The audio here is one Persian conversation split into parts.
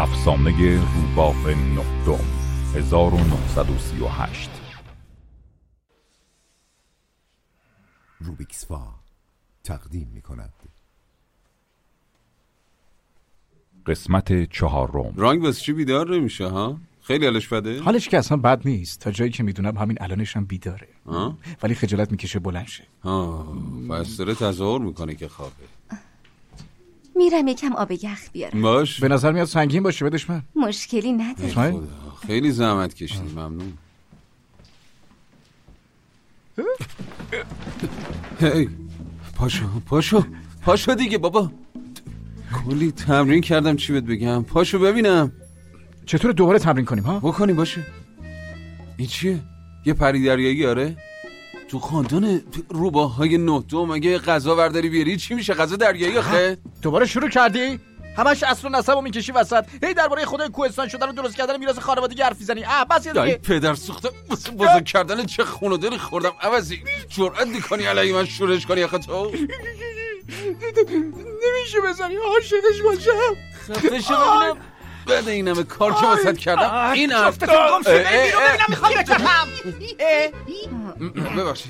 افسانه روباه نقدم 1938. روبیکسفا تقدیم می‌کند. قسمت 4. رنگ واسه چی بیدار نمیشه ها؟ خیلی حالش بده؟ حالش که اصلا بد نیست، تا جایی که میدونم همین الانش هم بیداره. ولی خجالت میکشه بلند شه. پس داره تظاهر میکنه که خوابه. میرم یکم آب یخ بیارم. باش. به نظر میاد سنگین باشه، بدش من. مشکلی نداره. خدا. خیلی زحمت کشیدی، ممنون. هی پاشو دیگه بابا. کلی تمرین کردم، چی بهت بگم؟ پاشو ببینم. چطور دوباره تمرین کنیم ها؟ بکنی باشه. این چیه؟ یه پری دریایی؟ آره. تو خاندان روباهای نقدم اگه غذا ورداری بیاری چی میشه؟ غذا دریایی آخه. دوباره شروع کردی؟ همش اصل و نسبو میکشی وسط. هی درباره خدای کوهستان شدن و درست کردن میراث خانوادگی حرف میزنی. بس دیگه. پدر سوخته واسه بزرگ کردن چه خون و دلی خوردم. عوضی جرأت میکنی علی من شورش کنی آخه تو؟ نمیشه بزنی، عاشقش باشم. خفه شو ببینم. بعد این همه کار که واسط کردم این حرف گم شده ببینم میخوام بکشم. ببخشید.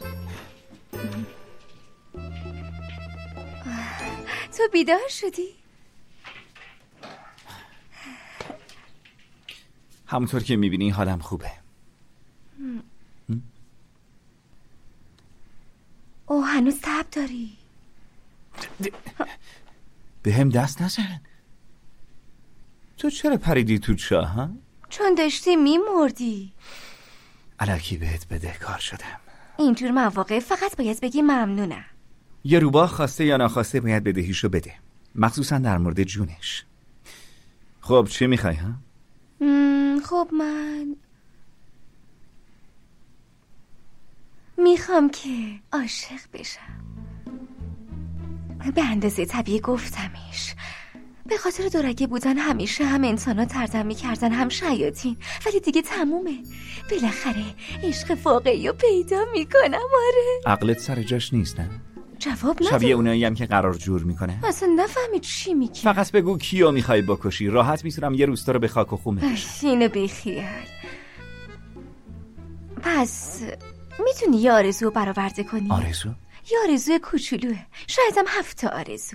تو بیدار شدی؟ همونطور که میبینی حالم خوبه. او هنوز تب داری؟ به هم دست نزن. تو چرا پریدی تو چاه ها؟ چون داشتی میمردی. الکی بهت بدهکار شدم. اینجور مواقع فقط باید بگی ممنونم. یه روباه خواسته یا ناخواسته باید بدهیشو بده، مخصوصا در مورد جونش. خب چی میخوای ها؟ خب من میخوام که عاشق بشم. به اندازه طبیعی گفتمش. به خاطر دورگه بودن همیشه هم انسانا تردم میکردن هم شیاطین، ولی دیگه تمومه. بالاخره عشق واقعی رو پیدا میکنم. آره. عقلت سر جاش نیست نه؟ جواب نده. شبیه اونایی هم که قرار جور میکنه. اصلا نفهمید چی میگی. فقط بگو کیو میخوای بکشی، راحت میتونم یه روستا رو به خاک و خون بکشم. اینو بیخیال. پس میتونی یه آرزو برآورده کنی؟ آرزو؟ یه آرزو کوچولوه، شاید هم 7 آرزو.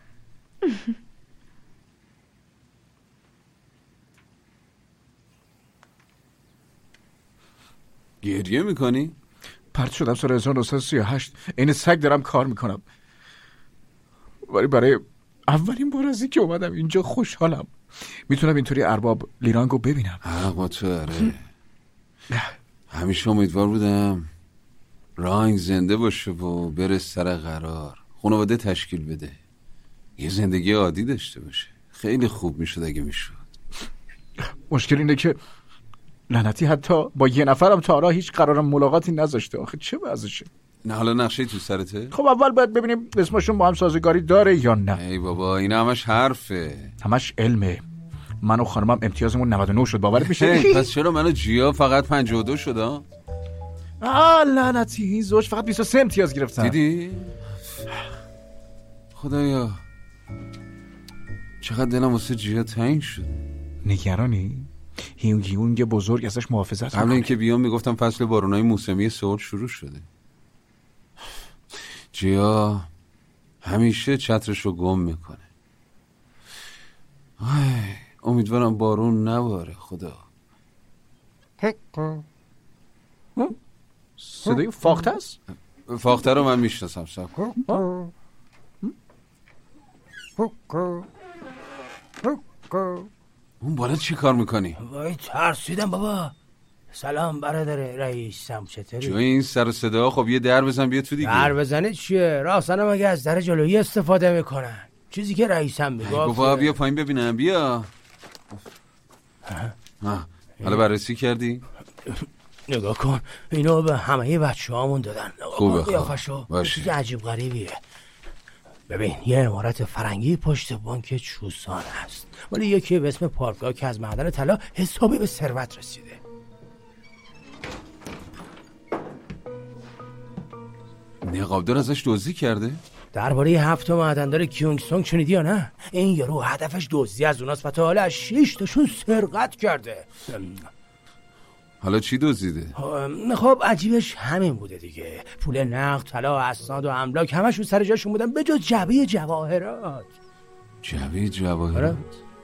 گریه میکنی؟ پرت شدم سال 1938. این سگ دارم کار میکنم، ولی برای اولین بار ازی که اومدم اینجا خوشحالم. میتونم اینطوری ارباب لیرانگو ببینم. با تو. آره. همیشه امیدوار بودم رنگ زنده باشه و بره سر قرار، خانواده تشکیل بده، یه زندگی عادی داشته باشه. خیلی خوب میشد اگه میشد. مشکل اینه که لعنتی حتی با یه نفرم تا حالا هیچ قرارم ملاقاتی نذاشته. آخه چه وضعشه؟ نه حالا نقشه تو سرته؟ خب اول باید ببینیم اسمشون با هم سازگاری داره یا نه. ای بابا این همش حرفه. همش علمه. من و خانمم امتیازمون 99 شد، باورت میشه؟ پس چرا من و جیا فقط 52 شد؟ لعنتی این زوج فقط 23 امتیاز گرفتن. دیدی؟ خدایا چقدر دلم واسه جیا تنگ شد. نگرانی؟ هیونگ بزرگ ازش محافظت میکنه. قبل اینکه بیام میگفتم فصل بارونای موسمی سئول شروع شده. جیا همیشه چترشو گم میکنه. امیدوارم بارون نباره خدا. صدای فاخته است؟ فاخته رو من میشناسم. اون بالا چی کار میکنی؟ وای ترسیدم بابا. سلام برادر رئیسم، چطوری؟ جوی این سر و صدا. خب یه در بزن بیا تو دیگه. در بزنه چیه؟ راستانم اگه از در جلویی استفاده میکنن، چیزی که رئیسم میگه. بابا بیا پایین ببینم. بیا. حالا بررسی کردی؟ نگاه کن، اینو به همه بچه هامون دادن. خوبه قیافشو چیز عجیب غریبیه. ببین یه عمارت فرنگی پشت بانک چوسان هست، ولی یکی به اسم پارکگاه که از معدن طلا حسابی به ثروت رسیده. نقابدار ازش دزدی کرده؟ درباره 7 معدندار کیونگ سونگ شنیدی یا نه؟ این یارو هدفش دزدی از اوناست و تا حالا از 6 تاشون سرقت کرده. حالا چی دزدیده؟ خب عجیبش همین بوده دیگه. پول نقد، طلا، اسناد و املاک همشون سر جاشون بودن به جز جعبه جواهرات. جعبه جواهرات؟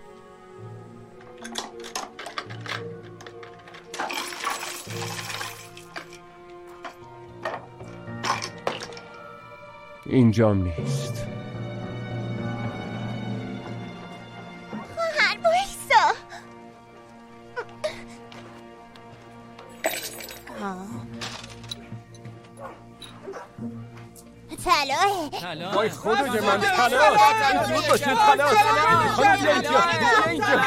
اینجام نیست. خواهر بایستا. طلاه. وای خدای من طلاه. زود باشین طلاه. میخوام اینجا.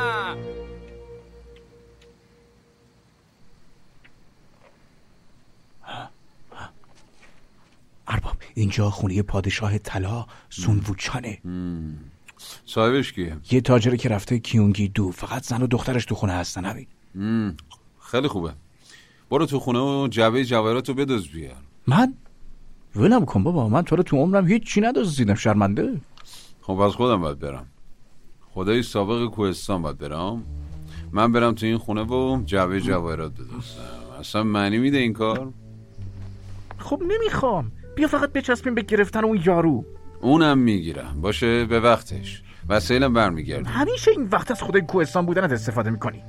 ارباب اینجا خونه پادشاه طلا سون ووچانه. صاحبش کیه؟ یه تاجره که رفته کیونگی دو، فقط زن و دخترش تو خونه هستن. همین. خیلی خوبه. برو تو خونه و جعبه جواهراتو بدزد بیار. من؟ ولم کن بابا، من تو رو تو عمرم هیچ چی ندزدیدم. شرمنده. خب از خودم باید برم. خدای سابق کوهستان باید برم. من برم تو این خونه و جعبه جواهرات بدزدم. اصلا معنی میده این کار؟ خب نمیخوام. بیا فقط بچسبیم به گرفتن اون یارو. اونم میگیرم. باشه به وقتش. وسایلم برمیگردم. همیشه این وقت از خدای کوهستان بودنت استفاده میکنی.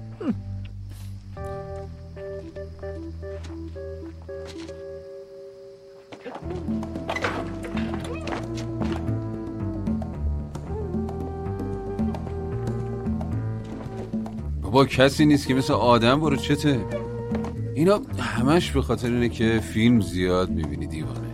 بابا کسی نیست که مثل آدم برو چته؟ اینا همش به خاطر اینه که فیلم زیاد میبینی دیوانه.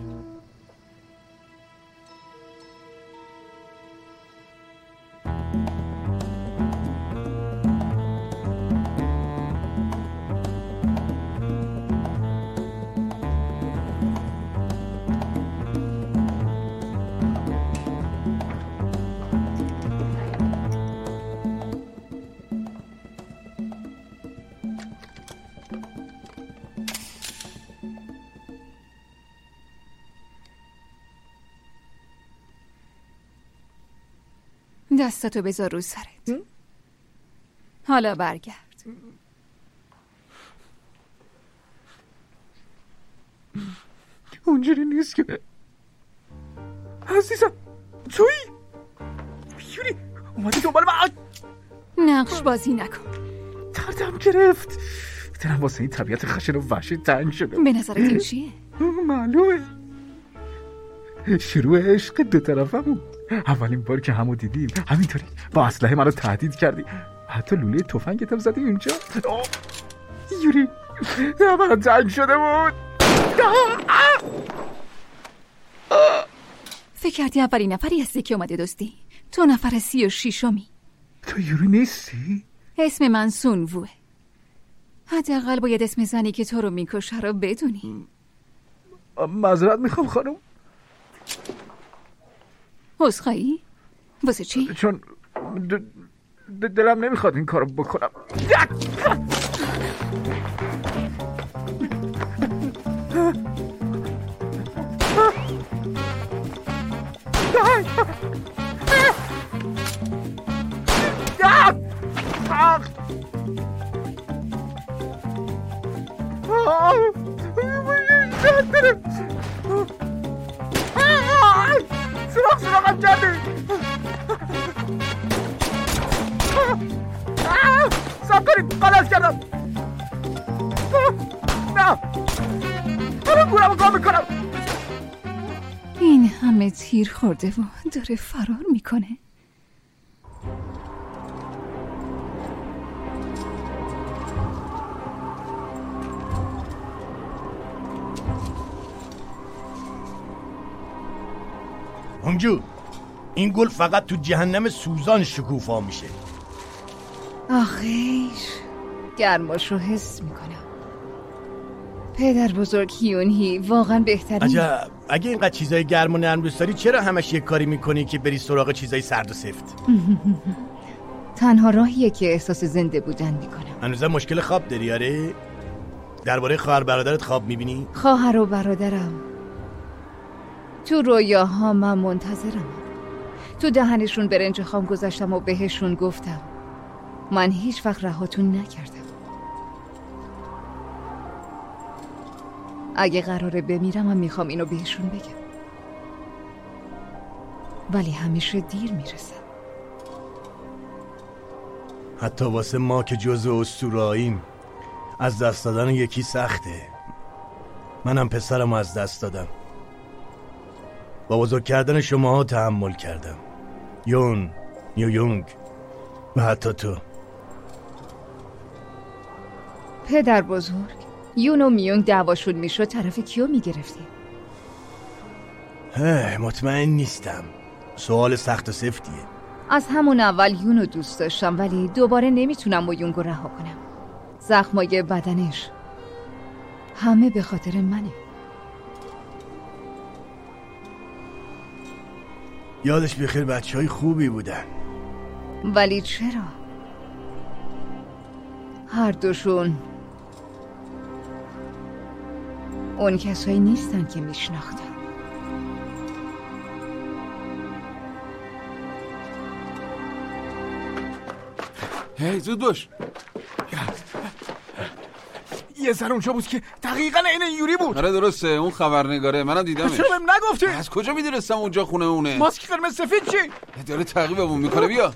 دستتو بذار رو سرت. حالا برگرد. اونجوری نیست که عزیزم. تویی یوری اومدی دنبال من. نقش بازی نکن. دردم گرفت. دلم واسه این طبیعت خشن و وحشی تنگ شده. به نظرت این چیه؟ معلومه شروع عشق دو طرفمون. اولین بار که همو دیدیم همینطوری با اسلحه منو تهدید کردی. حتی لوله تفنگتم زدی اونجا. یوری من تنگ شده بود. فکر کردی اولین نفری هستی که اومده دزدی؟ تو نفر 36می. تو یوری نیستی؟ اسم من سون ووه. حداقل باید اسم زنی که تو رو میکشه رو بدونی. معذرت میخوام خانم. عذرخواهی؟ واسه چی؟ چون دلم نمیخواد این کارو بکنم. سراغم کردی. سب کنید غلط کردم. نه برم گورم رو گام میکنم. این همه تیر خورده و داره فرار میکنه. اونجور این گل فقط تو جهنم سوزان شکوفا میشه. آخیش گرماشو حس میکنم. پدر بزرگ هیونهی واقعا بهترین. عجب اگه اینقدر چیزای گرم و نرم دوست داری چرا همش یک کاری میکنی که بری سراغ چیزای سرد و سفت؟ تنها راهیه که احساس زنده بودن میکنم. هنوزم مشکل خواب داری؟ آره؟ درباره خواهر برادرت خواب میبینی؟ خواهر و برادرم تو رویاها من منتظرم. تو دهنشون برنج خام گذاشتم و بهشون گفتم من هیچ وقت رهاتون نکردم. اگه قراره بمیرم من میخوام اینو بهشون بگم، ولی همیشه دیر میرسم. حتی واسه ما که جزء اسطوره‌اییم از دست دادن یکی سخته. منم پسرم از دست دادم. با بزرگ کردن شماها تحمل کردم. یون، یونگ و حتی تو. پدر بزرگ، یون و میونگ دعواشون میشد طرف کیو میگرفتی؟ مطمئن نیستم. سوال سخت و سفتیه. از همون اول یونو دوست داشتم، ولی دوباره نمیتونم با یونگو رها کنم. زخمای بدنش همه به خاطر منه. یادش بخیر بچهای خوبی بودن. ولی چرا؟ هر دوشون اون کسایی نیستن که میشناختم. هی زود باش. یه سر اونجا بود که دقیقاً عین یوری بود. آره درسته، اون خبرنگاره، منم دیدمش. چرا بهم نگفتی؟ از کجا میدونستم اونجا خونه اونه؟ ماسک قرمز سفید چی؟ داره تعقیبمون میکنه. بیا.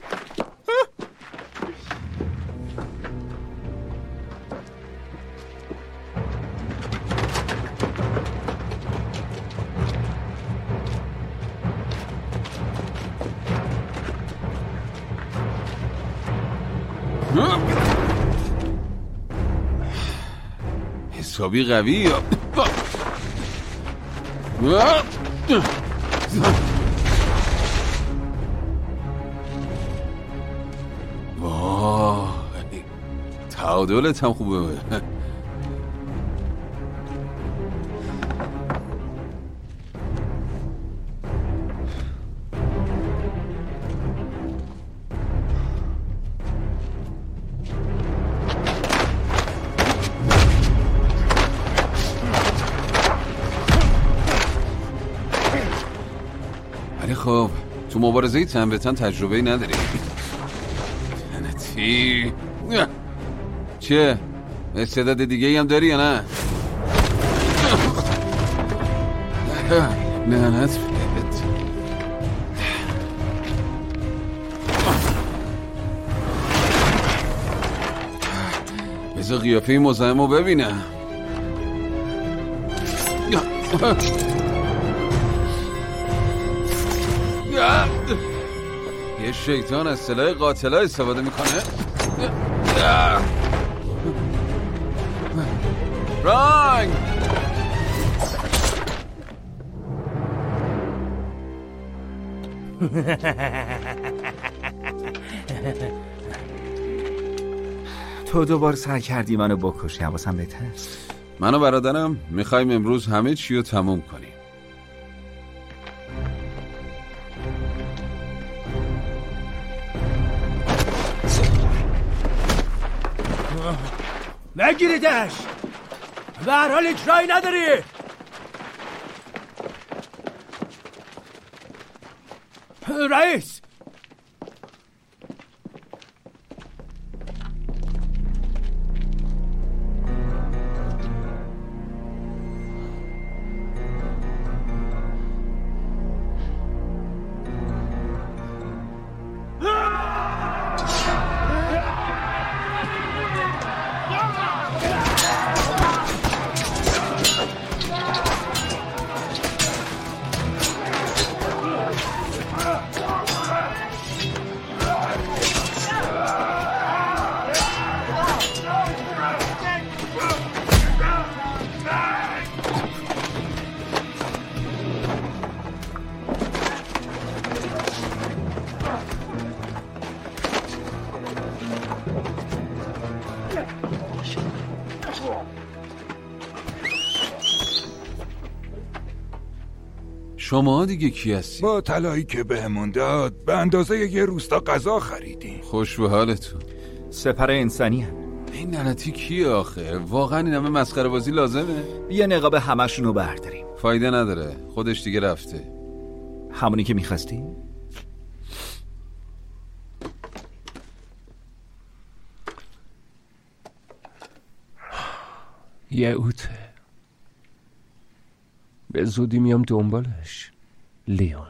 حسابی قوی. واه، تعادلت هم خوبه. خب تو مبارزه تن به تن تجربه‌ای نداری. لعنتی. چه؟ استعداد دیگه‌ای هم داری یا نه؟ لعنت بهت. بذار قیافه مزاحمو ببینم. یه شیطان از سلاح قاتلا استفاده میکنه. رنگ تو دوبار سعی کردی منو بکشی. حواسم بهت هست. من و برادرم میخوایم امروز همه چی رو تموم کنیم. نگیریدش. به هر حال هیچ راهی نداری. رئیس، شما دیگه کی هستی؟ با طلایی که بهمون داد به اندازه یه روستا غذا خریدیم. خوش به حالتون. سپر انسانی هم. این لعنتی کیه آخه؟ واقعا این همه مسخره بازی لازمه؟ یه نقاب همشونو برداریم. فایده نداره، خودش دیگه رفته. همونی که میخواستی؟ یه اوته، به زودی میام دنبالش. لیون.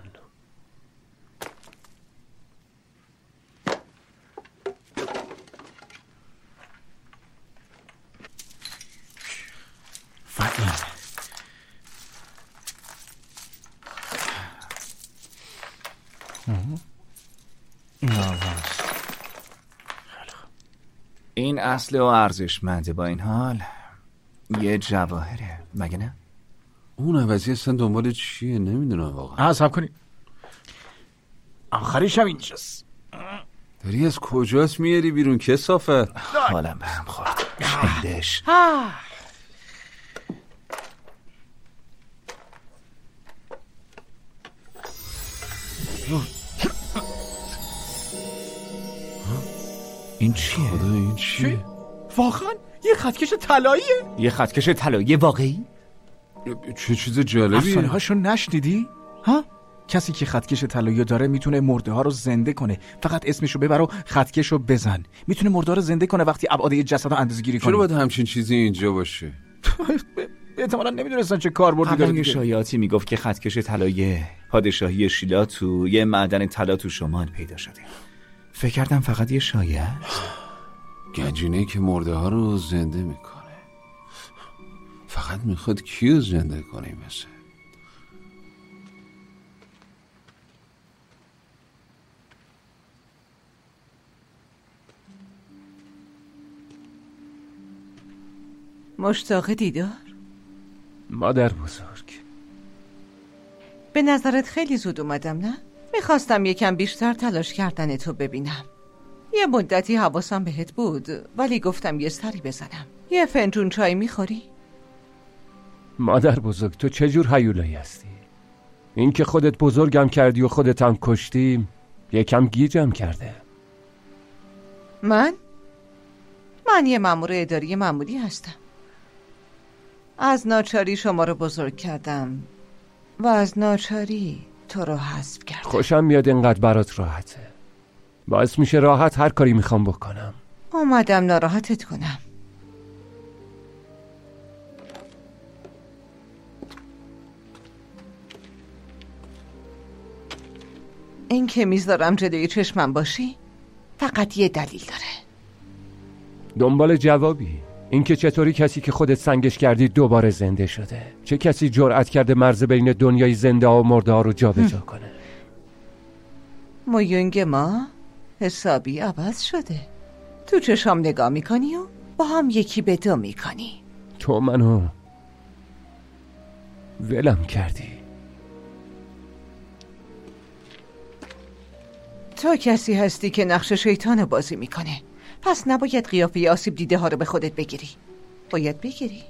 این اصل و ارزشمنده، با این حال یه جواهره، مگه نه؟ اون عوضی اصلا دنبال چیه نمیدونم واقعا. حساب کنی آخریش هم اینجاست. داری از کجاست میاری بیرون کثافت؟ حالم به هم خورد. چندش این چیه؟ خدا این چیه؟ واقعا یه خطکش طلاییه. یه خطکش طلایی واقعی؟ چه چیز جالبیه. افسانه هاشو نشنیدی؟ ها؟ کسی که خطکش طلایی داره میتونه مرده ها رو زنده کنه. فقط اسمشو ببر و خطکش رو بزن. میتونه مرده ها رو زنده کنه وقتی ابعاد یه جسد رو اندازه‌گیری کنه. چرا باید همچین چیزی اینجا باشه؟ احتمالاً نمیدونستن چه کاربردی داره. قبلا شایعاتی میگفت که خطکش طلایی پادشاهی شیلا تو یه معدن طلا تو شمال پیدا شده. فکر کردم فقط یه شایعه است. گنجینه‌ای که مرده ها رو زنده میکنه. فقط میخواد کیو زنده کنه مثل. مشتاق دیدار؟ مادر بزرگ، به نظرت خیلی زود اومدم نه؟ میخواستم یکم بیشتر تلاش کردن تو ببینم. یه مدتی حواسم بهت بود ولی گفتم یه سری بزنم. یه فنجون چای میخوری؟ مادر بزرگ تو چجور هیولایی هستی؟ این که خودت بزرگم کردی و خودت هم کشتی یکم گیجم کرده. من یه مأمور اداری معمولی هستم. از ناچاری شما رو بزرگ کردم و از ناچاری تو رو حذف کردم. خوشم میاد اینقدر برات راحته. باعث میشه راحت هر کاری میخوام بکنم. اومدم ناراحتت کنم. این که میذارم جلوی چشمم باشی فقط یه دلیل داره. دنبال جوابی. اینکه چطوری کسی که خودت سنگش کردی دوباره زنده شده؟ چه کسی جرأت کرده مرز بین دنیای زنده ها و مرده ها رو جابجا کنه؟ مویونگ ما حسابی عوض شده. تو چشام نگاه میکنی و با هم یکی به دو میکنی. تو منو ولم کردی. تو کسی هستی که نقش شیطان بازی میکنه. پس نباید قیافه آسیب دیده ها رو به خودت بگیری. باید بگیری.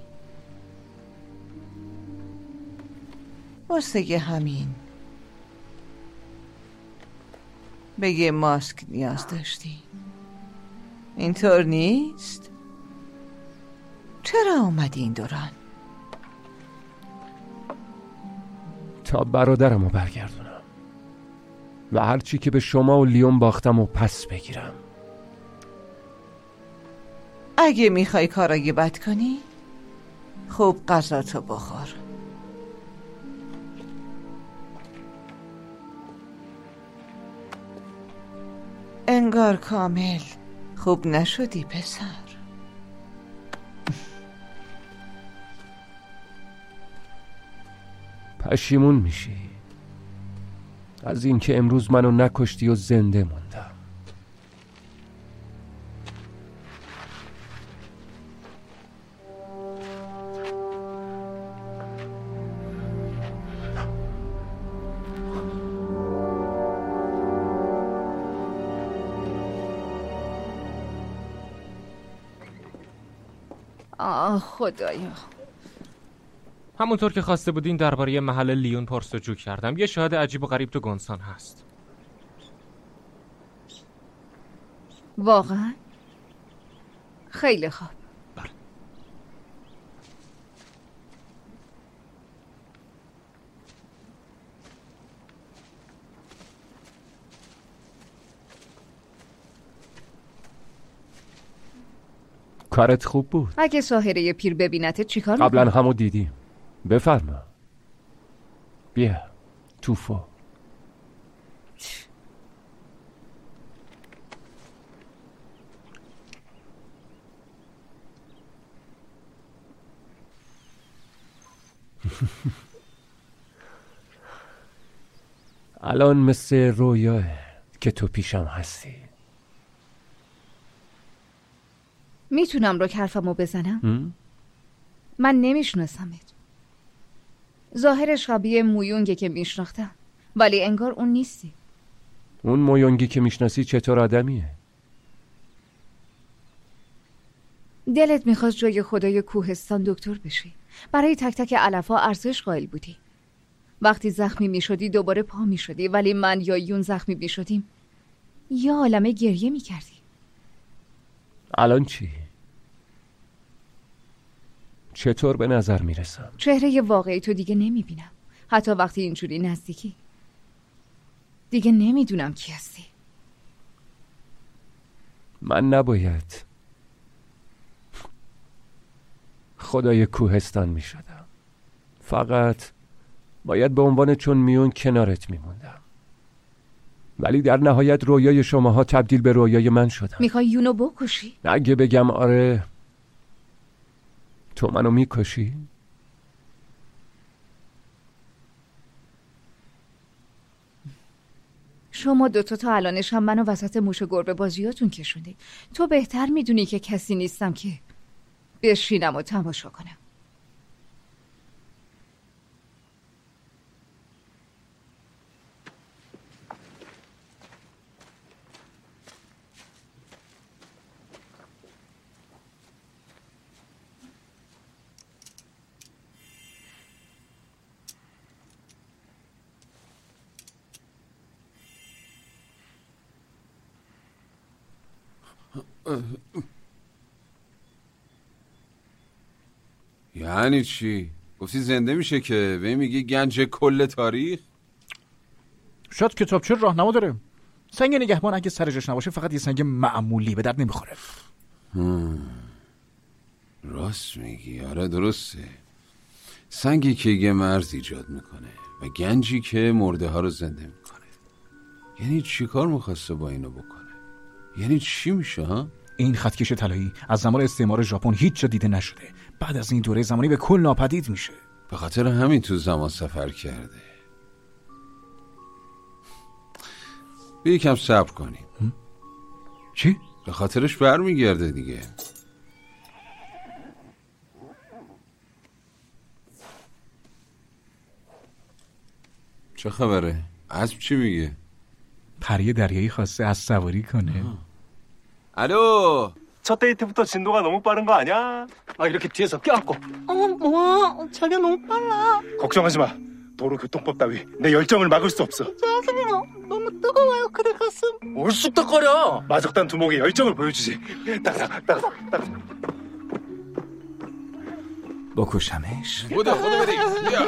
واسه همین به یه ماسک نیاز داشتی. اینطور نیست؟ چرا اومدی این دوران؟ تا برادرم رو برگردونم و هرچی که به شما و لیون باختم و پس بگیرم. اگه میخوای کارایی بد کنی خوب غذاتو بخور. انگار کامل خوب نشدی پسر. پشیمون میشی از اینکه امروز منو نکشتی و زنده موندم. خدایا. همونطور که خواسته بودین درباره محل لیون پرسجو کردم. یه شاهد عجیب و غریب تو گونسان هست. واقعا؟ خیلی خوب. کارت خوب بود. اگه ساحره پیر ببینته چیکار قبلا همو دیدیم. بفرما. بیا توفو. الان مثل رویاه که تو پیشم هستی. میتونم رو حرفمو بزنم؟ من نمیشناسمت. ظاهرش شبیه مویونگه که میشناختم، ولی انگار اون نیستی. اون مویونگی که میشناسی چطور آدمیه؟ دلت میخواست جای خدای کوهستان دکتر بشی. برای تک تک علفا ارزش قائل بودی. وقتی زخمی میشدی دوباره پا میشدی، ولی من یا یون زخمی میشدیم یا عالمه گریه میکردی. الان چی؟ چطور به نظر میرسم؟ چهره واقعی تو دیگه نمیبینم. حتی وقتی اینجوری نزدیکی دیگه نمیدونم کی هستی. من نباید خدای کوهستان میشدم. فقط باید به عنوان چون میون کنارت میموندم. ولی در نهایت رویای شماها تبدیل به رویای من شدم. میخوای یونو بکشی؟ اگه بگم آره تو منو میکشی؟ شما دوتا تا الانش هم منو وسط موش گربه بازیاتون کشوندی. تو بهتر میدونی که کسی نیستم که بشینم و تماشا کنم. یعنی چی؟ گفتی زنده میشه که به میگی گنج کل تاریخ؟ شاید کتابچه راهنما داره. سنگ نگهبان اگه سر جاش نباشه فقط یه سنگ معمولی به درد نمیخوره. راست میگی. آره درسته. سنگی که یه مرز ایجاد میکنه و گنجی که مرده ها رو زنده میکنه. یعنی چی کار میخواسته با اینو بکنه؟ یعنی چی میشه ها؟ این خطکش طلایی از زمان استعمار ژاپن هیچ جا دیده نشده. بعد از این دوره زمانی به کل ناپدید میشه. به خاطر همین تو زمان سفر کرده. بیا یکم صبر کنیم. چی؟ به خاطرش برمیگرده دیگه. چه خبره؟ اسب چی میگه؟ پری دریایی خواسته از سواری کنه. الو 첫 데이트부터 진도가 너무 빠른 거 아니야? 아 이렇게 뒤에서 껴안고 뭐 자기가 너무 빨라. 걱정하지 마. 도로교통법 따위 내 열정을 막을 수 없어. 짜증나. 너무 뜨거워요 그대 가슴. 뭘 쑥덕거려. 마적단 두목의 열정을 보여주지. 따가닥. بکشمش؟ بودو بریم. بیا.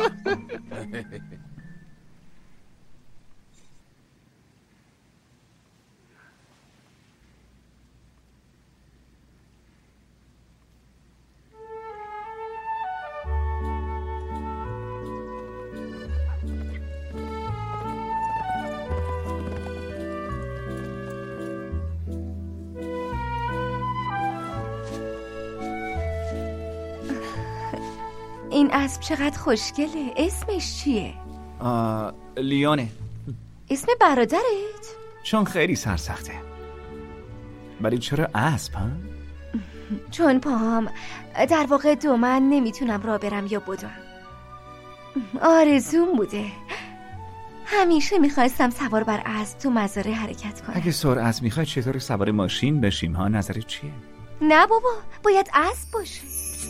این اسب چقدر خوشگله. اسمش چیه؟ لیونه. اسم برادرت؟ چون خیلی سرسخته. ولی چرا اسب ها؟ چون پاهم در واقع من نمیتونم راه برم یا بدوم. آرزوم بوده. همیشه میخواستم سوار بر اسب تو مزارع حرکت کنم. اگه سرعت میخوای چطور سوار ماشین بشیم ها؟ نظرت چیه؟ نه بابا باید اسب باشه.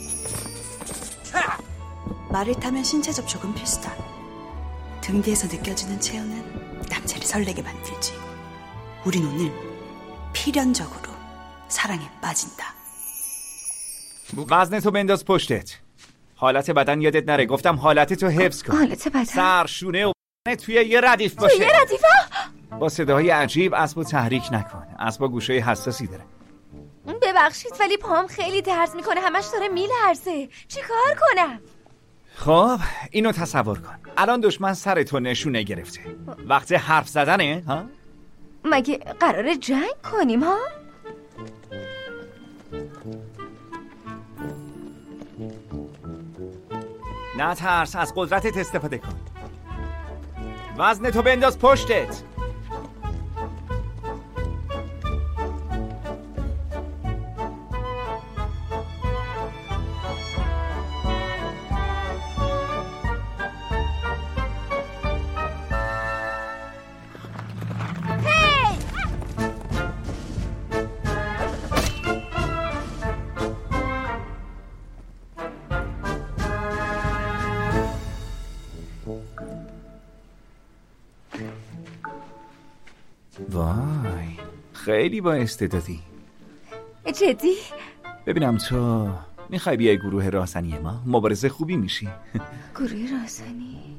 말을 타면 신체 접촉은 필수다. 등 뒤에서 느껴지는 체온은 남자를 설레게 만들지. 우린 오늘 필연적으로 사랑에 빠진다. وزنتو بنداز پشتت. حالت بدن یادت نره. گفتم حالتتو حفظ کن. حالت بدن؟ سر شونه و توی یه ردیف باشه. توی یه ردیف؟ با صداهای عجیب اسبو تحریک نکن. اسبا گوشه حساسی داره. ببخشید ولی پام خیلی درد میکنه، همش داره میلرزه. چی کار کنم؟ خب اینو تصور کن، الان دشمن سر تو نشونه گرفته، وقت حرف زدنه ها؟ مگه قراره جنگ کنیم ها؟ نه ترس، از قدرتت استفاده کن. وزنتو بنداز پشتت. وای خیلی با استعدادی. جدی؟ ببینم تو میخوای بیای گروه راهزنی ما؟ مبارزه خوبی میشی. گروه راهزنی؟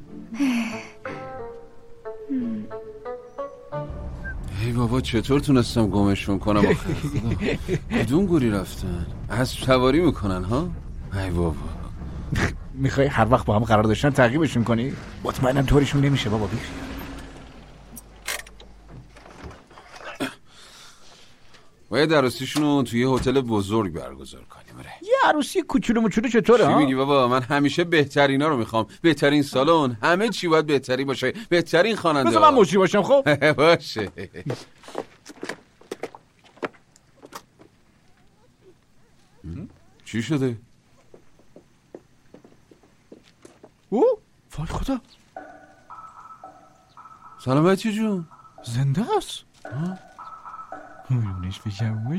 ای بابا چطور تونستم گمشون کنم آخه؟ بدون گوری رفتن اسب سواری میکنن ها؟ ای بابا میخوای هر وقت با هم قرار داشتن تعقیبشون کنی؟ مطمئنم طوریشون نمیشه بابا. بیخیال. باید عروسیشونو توی هتل بزرگ برگزار کنیم. یه عروسی کوچولو موچولو چطوره؟ چی میگی بابا؟ من همیشه بهترینا رو میخوام. بهترین سالن، همه چی باید بهتری باشه، بهترین خواننده. بذار من مجری باشم. خب باشه. چی شده؟ او وای خدا. سلامتی جون. زنده است. اونش بشم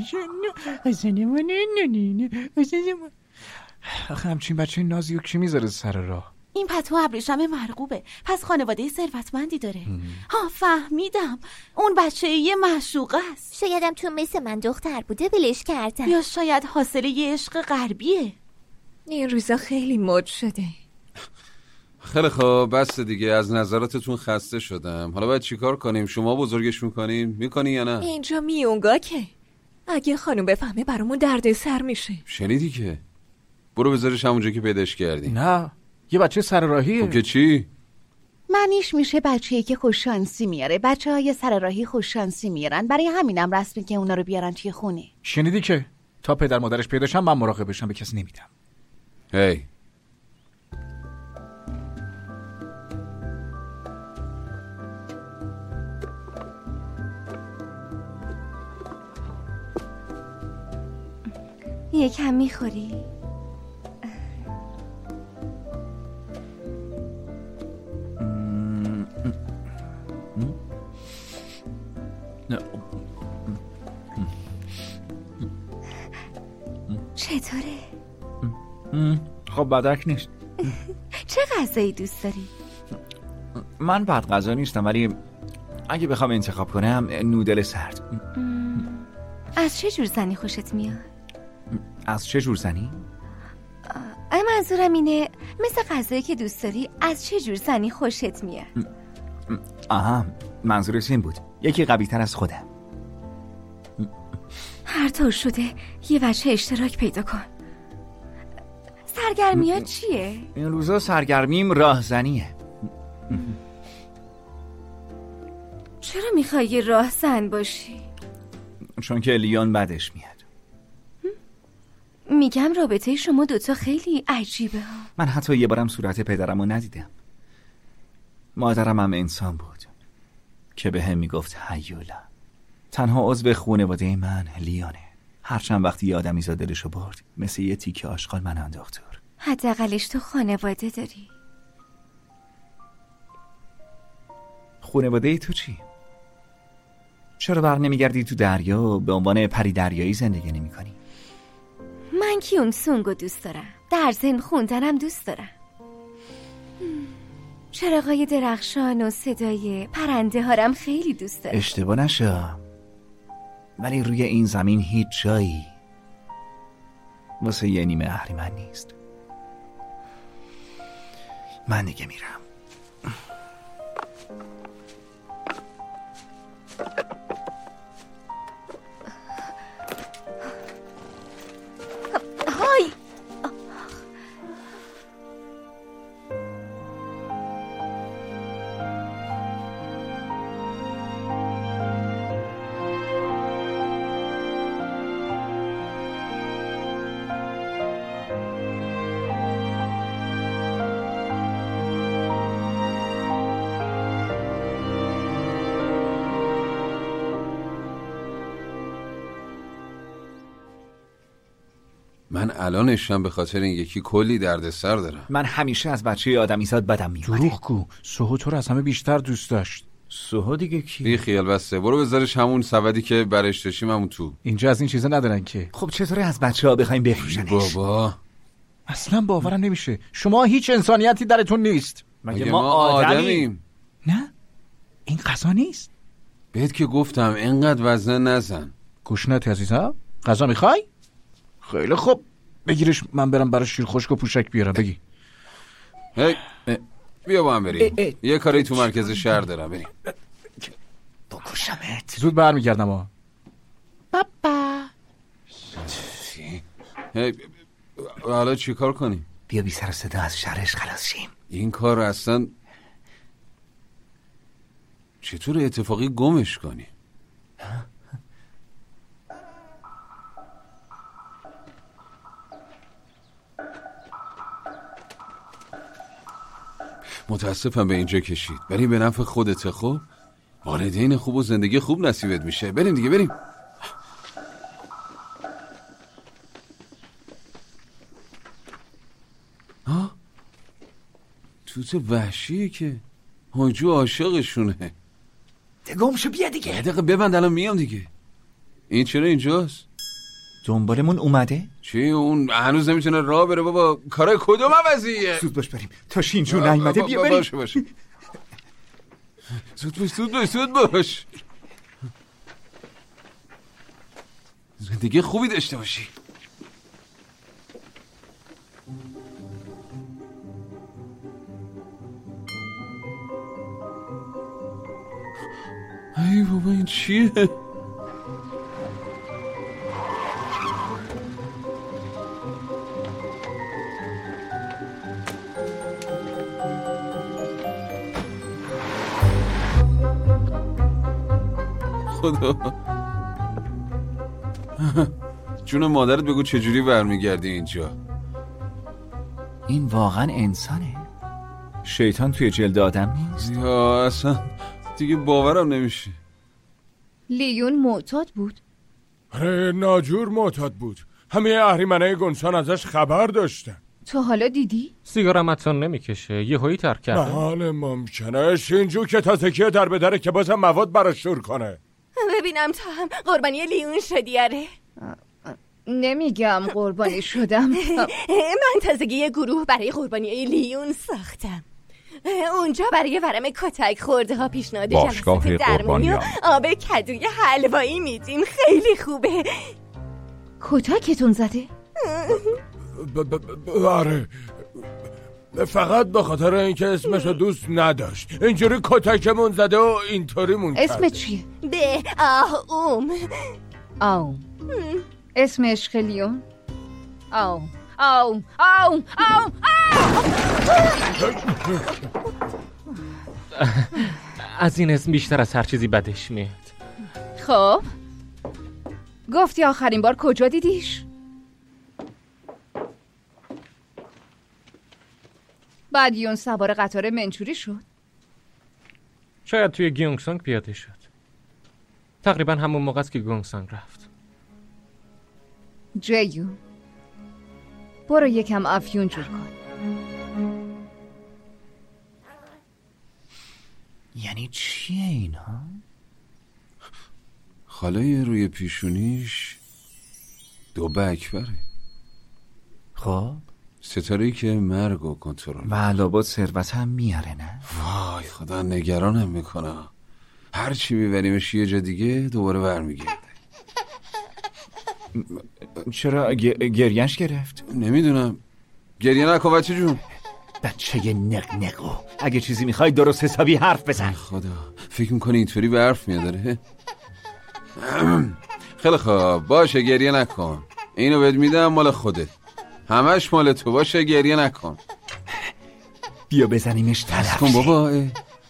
آخه همچین بچه نازی و کی میذاره سر راه؟ این پتو ابریشم مرغوبه، پس خانواده ثروتمندی داره. ها فهمیدم، اون بچه یه معشوقه است. شایدم تو مثل من دختر بوده ولش کردن، یا شاید حاصل یه عشق غربیه. این روزا خیلی مد شده. خیلی خوب بس دیگه، از نظراتتون خسته شدم. حالا باید چیکار کنیم؟ شما بزرگش میکنین؟ میکنی یا نه؟ اینجا میونگا که اگه خانم بفهمه برامون درد سر میشه. شنیدی که؟ برو بذارش همونجا که پیداش کردی. نه یه بچه سر راهیه. خب که چی؟ معنیش میشه بچه‌ای که خوششانسی میاره. بچه‌های سر راهی خوششانسی میارن، برای همینم رسمی که اونا رو بیارن توی خونه. شنیدی که تا پدر مادرش پیداشم من مراقبشم، به کسی نمیدم. هی یکم میخوری؟ چطوره؟ خب بدک نیست. چه غذایی دوست داری؟ من بد غذا نیستم، ولی اگه بخوام انتخاب کنم نودل سرد. از چه جور زنی خوشت میاد؟ از چه جور زنی؟ منظورم اینه مثل غذایی که دوست داری از چه جور زنی خوشت میاد؟ آها منظورش این بود، یکی قوی تر از خودم. هر طور شده یه بچه اشتراک پیدا کن. سرگرمیات چیه؟ این روزا سرگرمیم راهزنیه. چرا میخوای یه راهزن باشی؟ چون که لیون بعدش میاد. میگم رابطه شما دوتا خیلی عجیبه ها. من حتی یه بارم صورت پدرمو ندیدم. مادرم هم انسان بود که به هم میگفت هیولا. تنها عضو خانواده من لیونه. هرچند وقتی یه آدمی زاد دلشو برد مثل یه تیکه آشغال من انداخت دور. حداقلش تو خانواده داری. خانواده تو چی؟ چرا بر نمیگردی تو دریا و به عنوان پری دریایی زندگی نمی کنی؟ من کیون سونگو دوست دارم. در ضمن خوندنم دوست دارم. چراغای درخشان و صدای پرنده هارم خیلی دوست دارم. اشتباه نشا، ولی روی این زمین هیچ جایی واسه یه نیمه اهریمن نیست. من دیگه میرم. من الانشم به خاطر این یکی کلی دردسر دارم. من همیشه از بچه آدمیزاد بدم میومده. دروغ کو، سهو تو رو از همه بیشتر دوست داشت. سهو دیگه کی؟ بی خیال بسته، برو بذارش همون سبدی که برش داشتیم همون تو. اینجا از این چیزا ندارن که. خب چطوری از بچه‌ها بخوایم بفروشنش؟ بابا اصلا باورم نمیشه. شما هیچ انسانیتی درتون نیست. مگه ما آدمیم؟ نه این غذا نیست. بهت که گفتم اینقدر وزنه نزن. گوشنتی عزیزم، غذا میخوای؟ خیلی خوب، بگیرش من برم برای شیر خشک و پوشک بیارم. بگی هی بیا با هم بریم. یه کاری تو مرکز شهر دارم، بریم. بکشمت. زود برمیگردم ها. بابا هی حالا چی کار کنیم؟ بیا بی سر صدا از شهرش خلاص شیم. این کار اصلا چطور اتفاقی گمش کنیم؟ متاسفم به اینجا کشید، ولی به نفع خودته. خب والدین خوب و زندگی خوب نصیبت میشه. بریم دیگه، بریم. توت وحشیه که هاجو عاشقشونه. گم شو، بیا دیگه. یه دقیقه ببند، الان میام دیگه. این چرا اینجاست؟ دنبالمون اومده؟ چی؟ اون هنوز نمیتونه راه بره بابا. کارای کدوم عوضیه؟ زود باش بریم تا شینجو نیومده. بیا بریم. باشه زود باش. زندگی خوبی داشته باشی. ای بابا این چیه؟ خدا جون مادرت بگو چجوری برمیگردی اینجا. این واقعا انسانه؟ شیطان توی جلد آدم نیست؟ یا اصلا دیگه باورم نمیشه. لیون معتاد بود؟ آره ناجور معتاد بود. همه اهریمنای گنسان ازش خبر داشتن. تو حالا دیدی؟ سیگارم حتی نمیکشه، یهویی ترک کرده. بله ممکنه. شینجو که تازگی در بدره که بازم مواد براش شور کنه. ببینم تا هم قربانی لیون شدی. آره نمیگم قربانی شدم. من تازگی یه گروه برای قربانی لیون ساختم. اونجا برای ورم کتک خورده ها پیشنهاد جلسات درمانی و آب کدوی حلوایی میدیم. خیلی خوبه. کتکتون زده؟ آره فقط به خاطر اینکه اسمشو دوست نداشت اینجوری کتکمون زده و اینطوری مون کرده. اسم چیه؟ به آوم. اسم عشق لیون؟ آوم. از این اسم بیشتر از هر چیزی بدش میاد. خب گفتی آخرین بار کجا دیدیش؟ بعد یون سوار قطار منچوری شد. شاید توی گیونگسانگ پیاده شد. تقریبا همون موقع است که گیونگسانگ رفت. جیو برو یکم افیون جور کن. یعنی چیه اینا؟ خاله روی پیشونیش دوبه اکبره. خب ستاره‌ای که مرگ و کنترل و علاوه ثروت هم میاره. نه وای خدا نگرانم میکنه. هر چی میبریمش یه جا دیگه دوباره برمیگرده. چرا گریهش گرفت؟ نمیدونم. گریه نکن بچه جون. بچه نقنقو، اگه چیزی میخوای درست حسابی حرف بزن. خدا فکر میکنی اینطوری به حرف میاداره؟ خیلی خوب باشه گریه نکن. اینو بهت میدم مال خودت. همش مال تو. باشه گریه نکن. بیا بزنیمش تلف کن بابا.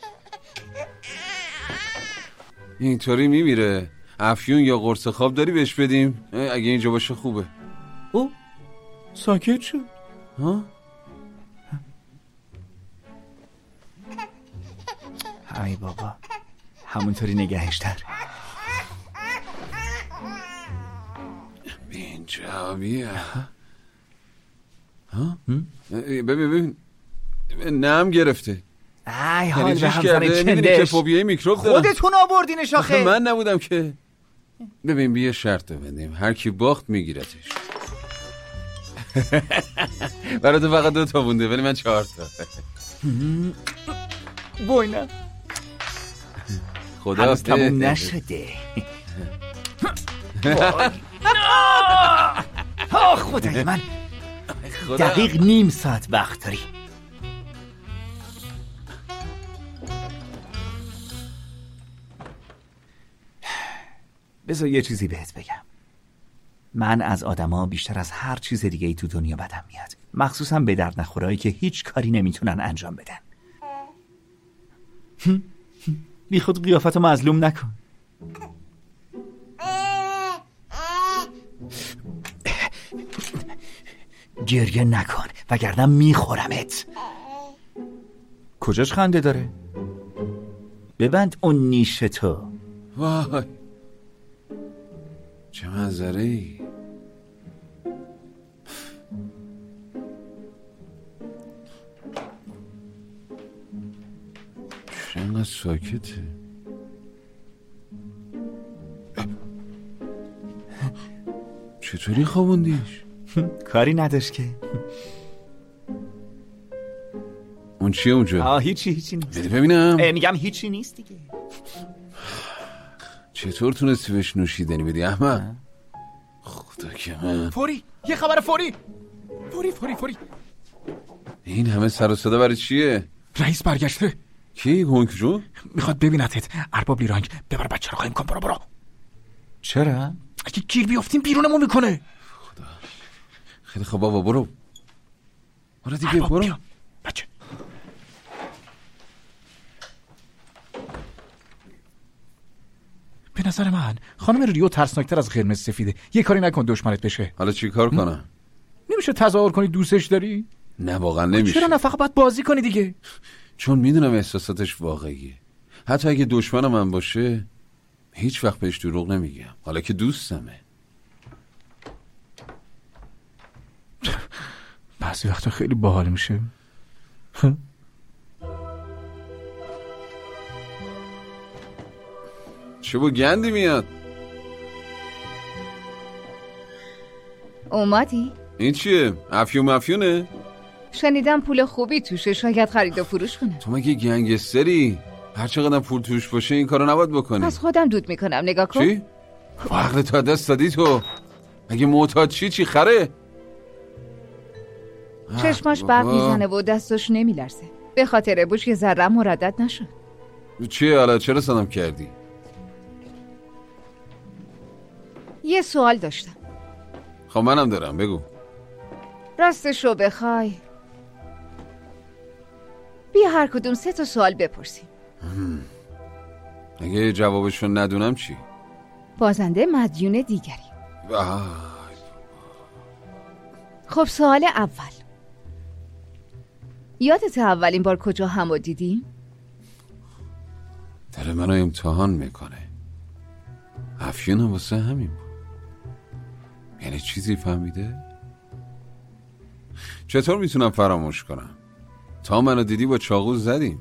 اینطوری میمیره. افیون یا قرص خواب داری بهش بدیم؟ اگه اینجا باشه خوبه. او ساکت شد. ها؟ ای بابا همونطوری نگهش دار. اینجا بیا. ها؟ ببین نم گرفته. ای حال به هم زنه میدونی که فوبیای میکروب دارم. خودتون آوردینش آخه. من نبودم که. ببین بیا شرط ببندیم هر کی باخت میگیرتش. برای تو فقط 2 تا بونده ولی من 4 تا. وای نه خدا هنوز تموم نشده. خدای من دقیق نیم ساعت وقت داری. بذار یه چیزی بهت بگم. من از آدما بیشتر از هر چیز دیگه ای تو دنیا بدم میاد، مخصوصا به درد نخورایی که هیچ کاری نمیتونن انجام بدن. بی خود قیافتو مظلوم نکن. گریه نکن وگرنه میخورمت. کجاش خنده داره؟ ببند اون نیش تو. وای چه منظره‌ای. چقدر ساکته. چطوری خوابوندیش؟ کاری نداشت که. اون چیه اونجا؟ هیچی نیست. بده ببینم. میگم هیچی نیست دیگه. چطور تونستی بهش نوشیدنی بدی احمد؟ خدا که من. فوری یه خبر فوری. فوری این همه سر و صدا برای چیه؟ رئیس برگشته. کی هونکجو؟ میخواد ببینتت. ارباب لیرانگ ببر بچه رو قایم کن. برو. چرا؟ اگه گیر بیافتیم بیرونمون میکنه. خدا خیلی خوب بابا برو دیگه برو. بیا. بچه به نظر من خانم ریو ترسناکتر از قرمز سفیده. یه کاری نکن دشمنت بشه. حالا چی کار کنم؟ نمیشه تظاهر کنی دوستش داری؟ نه واقعا نمیشه. چرا نه فقط باید بازی کنی دیگه؟ چون میدونم احساساتش واقعیه. حتی اگه دشمن من باشه هیچ وقت بهش دروغ نمیگم، حالا که دوستمه. بعضی وقتا خیلی باحال میشه. چه با گندی میاد؟ اومدی؟ این چیه؟ افیونه؟ شنیدم پول خوبی توشه، شاید خرید و فروش کنه. تو مگه گنگستری؟ هر چقدر پول توش باشه این کارو نباید بکنی. از خودم دود میکنم، نگاه کن. چی؟ عقل تا دست دادی تو؟ اگه معتاد چی خره؟ چشماش برق میزنه و دستش نمیلرزه. به خاطر بوش یه ذره مردد نشد. چیه حالا؟ چرا صدام کردی؟ یه سوال داشتم. خب منم دارم، بگو. راستشو بخوای بیا هر کدوم 3 تا سوال بپرسیم. اگه جوابشو ندونم چی؟ بازنده مدیون دیگری. خب سوال اول، یادت اولین بار کجا همو دیدیم؟ داره منو امتحان میکنه. افیونم واسه همین بود. یعنی چیزی فهمیده؟ چطور میتونم فراموش کنم؟ تا منو دیدی با چاقو زدیم.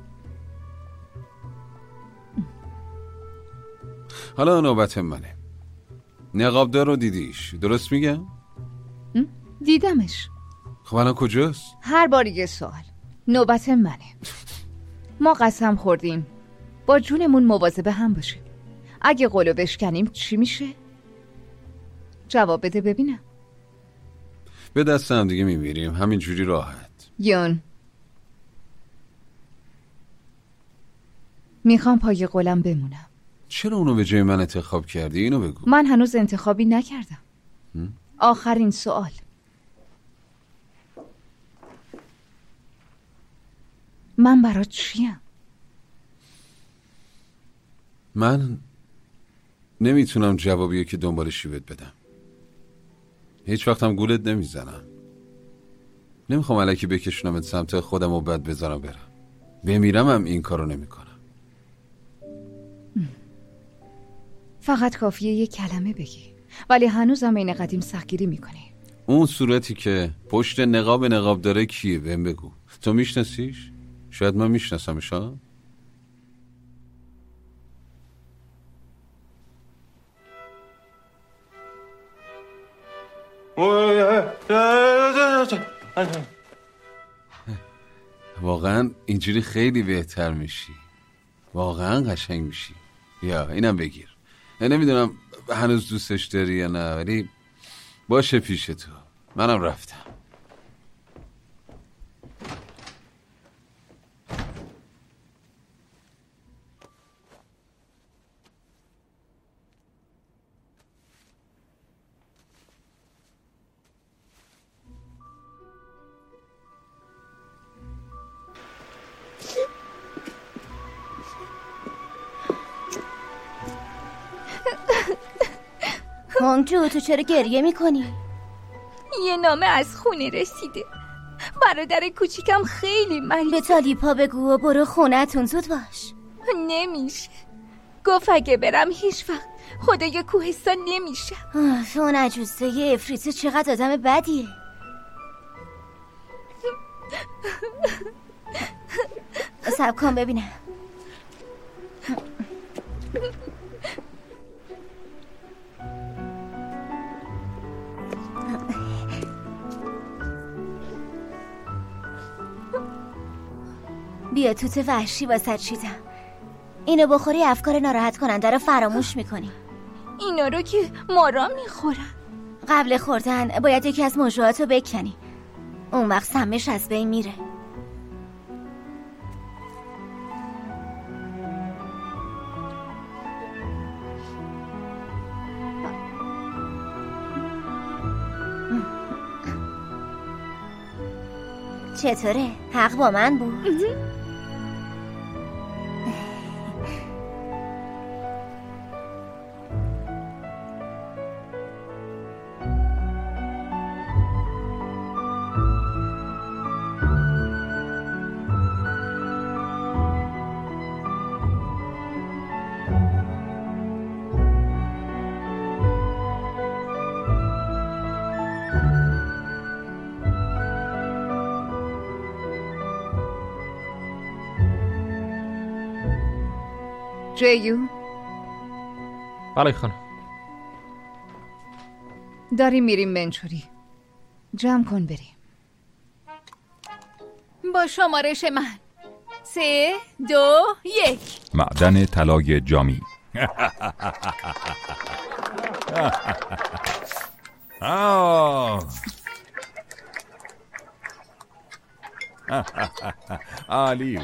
حالا نوبت منه. نقابدار رو دیدیش، درست میگم؟ دیدمش. خب الان کجاست؟ هر بار یه سوال. نوبت منه. ما قسم خوردیم با جونمون مواظب هم باشیم. اگه قولو بشکنیم چی میشه؟ جواب بده ببینم. به دست هم دیگه میمیریم، همین جوری راحت. یون میخوام پای قولم بمونم. چرا اونو به جای من انتخاب کردی؟ اینو بگو. من هنوز انتخابی نکردم. آخرین سوال. من برات چیم؟ من نمیتونم جوابیه که دنبال شیوت بدم. هیچ وقتم گولت نمیزنم. نمیخوام الکی بکشونم سمت خودم و بد بذارم برم. بمیرم هم این کارو نمیکنم. فقط کافیه 1 کلمه بگی، ولی هنوزم این قدیم سختگیری میکنی. اون صورتی که پشت نقاب داره کیه؟ بهم بگو. تو میشناسیش؟ شاید من میشناسمش. ها؟ واقعا اینجوری خیلی بهتر میشی، واقعا قشنگ میشی. یا اینم بگیر. نمیدونم هنوز دوستش داری یا نه، ولی باشه پیش تو. منم رفتم. هانگجو تو چرا گریه میکنی؟ یه نامه از خونه رسیده. برادر کوچیکم خیلی مریضه. به تالیپا بگو و برو خونه‌تون، زود باش. نمیشه. گفت اگه برم هیچ وقت خدای کوهستان نمیشه. اون عجوزه یه افریته چقدر آدم بدیه. صبر کن ببینم. بیا توت وحشی واسه چیدم. اینو بخوری افکار ناراحت کننده رو فراموش میکنی. اینا رو که مارا میخورن. قبل خوردن باید یکی از موضوعاتو بکنی، اون وقت سمش از بین میره. چطوره؟ حق با من بود؟ جیو. بله خانم. داریم میریم منچوری. جمع کن بریم. با شمارش من 3 2 1. معدن طلای جامی. عالی.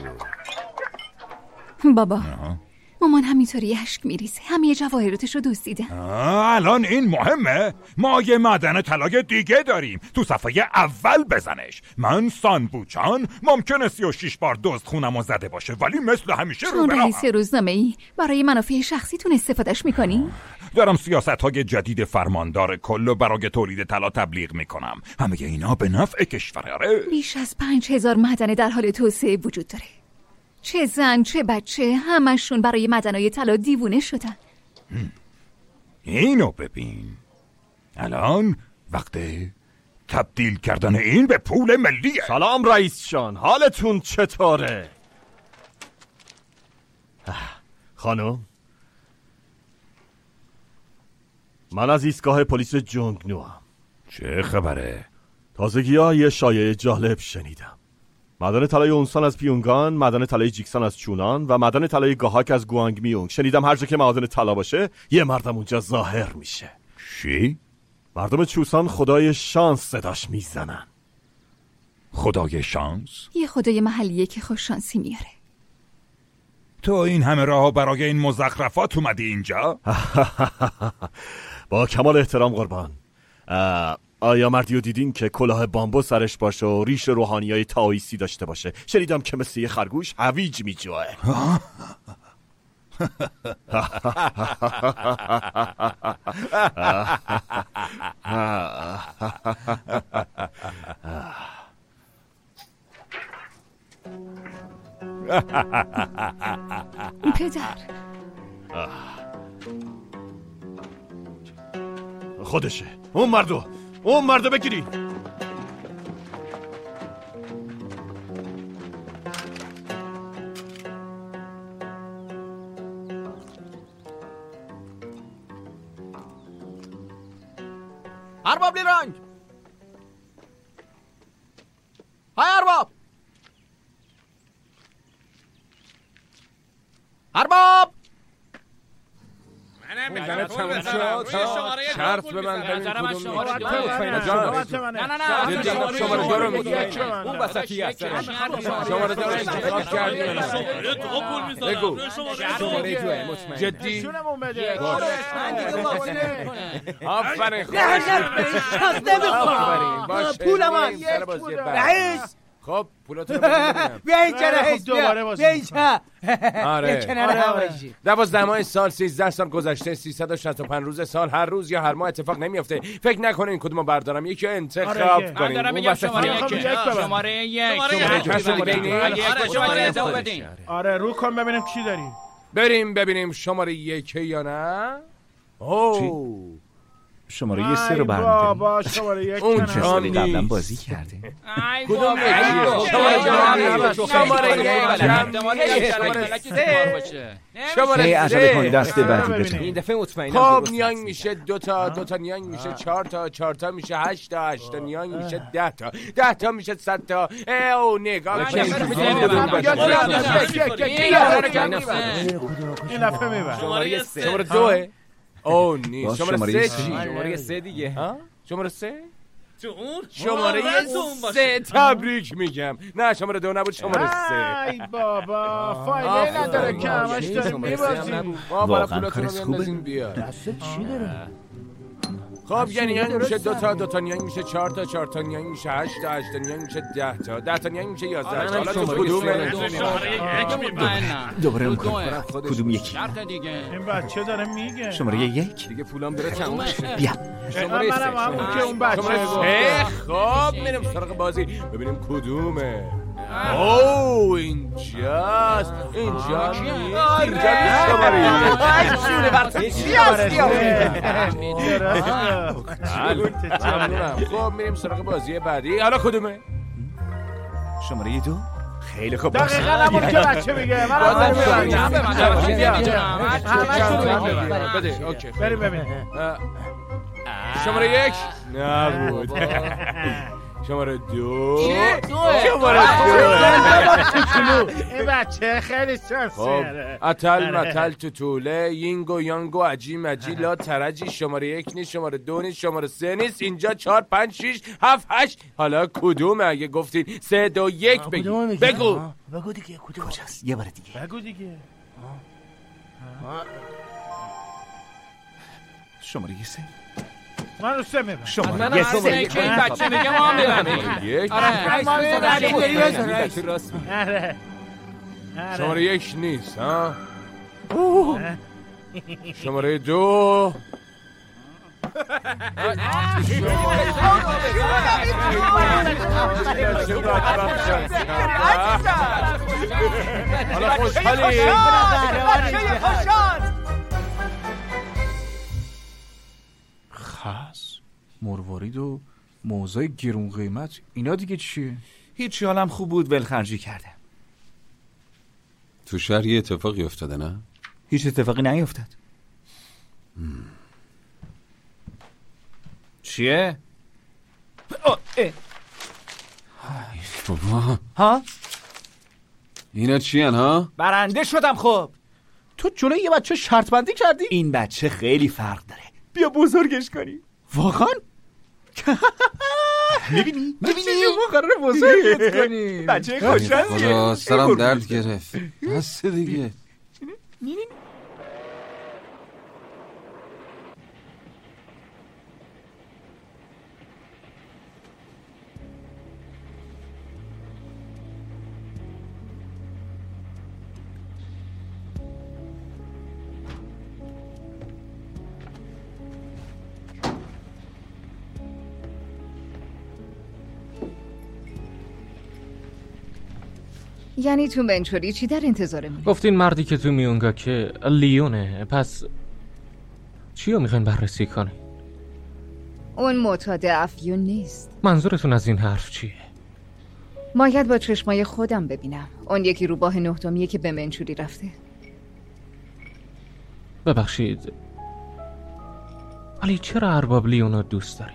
بابا مامان همینطوری اشک میریزه. همه جواهراتش رو دزدیدن. الان این مهمه؟ ما یه معدن طلای دیگه داریم. تو صفحه اول بزنش. من سانبوچان ممکنه 36 بار دزد خونمو زده باشه، ولی مثل همیشه رو چون رئیس روزنامه‌ای برای منافع شخصیتون استفادهش میکنی؟ دارم سیاست‌های جدید فرماندار کل برای تولید طلا تبلیغ میکنم. همه اینا به نفع کشوره. بیش از 5000 معدن در حال توسعه وجود داره. چه زن چه بچه همشون برای معدن‌های طلا دیوونه شدن. اینو ببین. الان وقت تبدیل کردن این به پول ملیه. سلام رئیس جان، حالتون چطوره؟ خانم، من از ایستگاه پلیس جونگنوام. چه خبره؟ تازگی‌ها یه شایعه جالب شنیدم. معدن طلای اونسان از پیونگان، معدن طلای جیکسان از چونان و معدن طلای گاهاک از گوانگمیونگ. شنیدم هر جا که معدن طلا باشه یه مردم اونجا ظاهر میشه. چی؟ مردم چوسان خدای شانس صداش میزنن. خدای شانس؟ یه خدای محلیه که خوش شانسی میاره. تو این همه راه برای این مزخرفات اومدی اینجا؟ با کمال احترام قربان، آیا مردیو دیدین که کلاه بامبو سرش باشه و ریش روحانیای تائیستی داشته باشه؟ شنیدم که مثل یه خرگوش هویج میجوه. پدر خودشه اون مردو. اون مردو بگیری. ارباب لیرانگ، های ارباب، ارباب. میزنه تموم شد. شرط به من ببین کدوم شماره دو رو میگی. اون وسطی هست. شماره دو رو انتخاب کردی. بگو شماره دوه مطمئن. جدی؟ آفرین. نمیخوام پولم هست. رئیس خب پولاتو رو بگیرم. بیا اینجا رئیس، بیا اینجا. آره 12 ماه سال، 13 سال گذشته، 365 روز سال، هر روز یا هر ماه اتفاق نمیافته. فکر نکنین کدومو بردارم، یکی رو انتخاب کنین. اون وسط شماره یک. آره رو کن ببینیم چی داری. بریم ببینیم شماره یک یا نه. اوه شماره 3 رو برمی‌داریم. بابا شماره 1 اون چه قبلا بازی کردیم. کدوم یکی؟ شماره عجله کنید دست بعدی بزن. این دفعه مطمئنم. خب نیانگ میشه 2 تا نیانگ میشه 4 تا میشه 8 تا نیانگ میشه 10 تا میشه 100 تا. او نگاه کن. این دفعه میبر. شماره 2. او نیست. شماره 3 چی؟ شماره 3 دیگه. شماره 3؟ تو اون شماره 3 تبریک میگم. نه شماره 2 نبود، شماره 3. ای بابا فایده نداره که همش داریم میبازیم. واقعا کارش خوبه. دستت چی داره؟ خب یعنی نیانگ میشه 2 تا نیانگ میشه 4 تا نیانگ میشه 8 تا نیانگ میشه 10 تا نیانگ میشه 11 تا. حالا تو کدومه؟ دوباره اون کار. کدوم یکی؟ این بچه داره میگه. شماره 1 دیگه پولام داره تموم شه. بیا. شماره 3 که اون بچه خب میریم سراغ بازی ببینیم کدومه. اوه اینجاست. اینجا ممنونم. خب میریم سراغ بازی بعدی. حالا کدومه؟ شماره 2. خیلی خوب. دقیقا همون که بچه میگه. بده. اوکی بریم ببینیم. شماره 1 نبود. شماره 2. شماره 2. این بچه خیلی شانسیه. اتل متل توتوله یینگ و یانگ و عجی مجی لا ترجی. شماره 1 نیست، شماره 2 نیست، شماره 3 نیست. اینجا 4 5 6 7 8. حالا کدومه؟ اگه گفتین 3 2 1 بگو دیگه. کدوم کجاست؟ یه بار دیگه بگو دیگه. شماره 3. من رو 3 میبرم. شماره 3 که این بچه میگه ما هم میبریم. آره شماره 1 نیست ها. شماره 2. حالا خوشحالی؟ خاص مروارید و موزای گرون قیمت اینا دیگه چیه؟ هیچی، حالم خوب بود ولخرجی کردم. تو شهر یه اتفاقی افتاده نه؟ هیچ اتفاقی نیفتاد. چیه؟ بابا ها؟ اینا چی هن ها؟ برنده شدم. خب تو جلوی یه بچه شرط بندی کردی؟ این بچه خیلی فرق داره، بیا بزرگش کنی. واقعا؟ میبینی؟ ما قراره بزرگت کنی. بچه خوشحالیه. خدا سرم درد گرفت. بس دیگه. یعنی تو منچوری چی در انتظارمونی؟ گفتین مردی که تو میونگا که لیونه، پس چی رو میخواین بررسی کنین؟ اون معتاد افیون نیست. منظورتون از این حرف چیه؟ باید با چشمای خودم ببینم. اون یکی روباه 9 که به منچوری رفته. ببخشید، ولی چرا ارباب لیونو دوست داری؟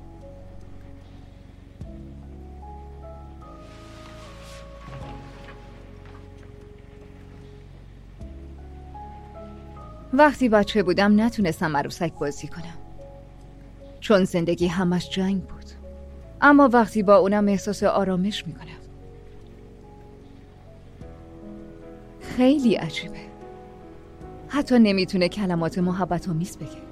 وقتی بچه بودم نتونستم عروسک بازی کنم، چون زندگی همش جنگ بود. اما وقتی با اونم احساس آرامش میکنم. خیلی عجیبه. حتی نمیتونه کلمات محبت آمیز بگه.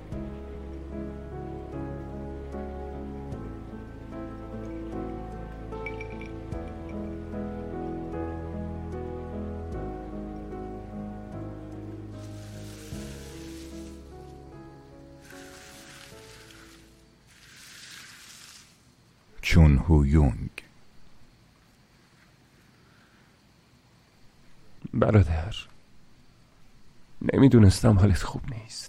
چون هو یونگ. برادر، نمیدونستم حالت خوب نیست.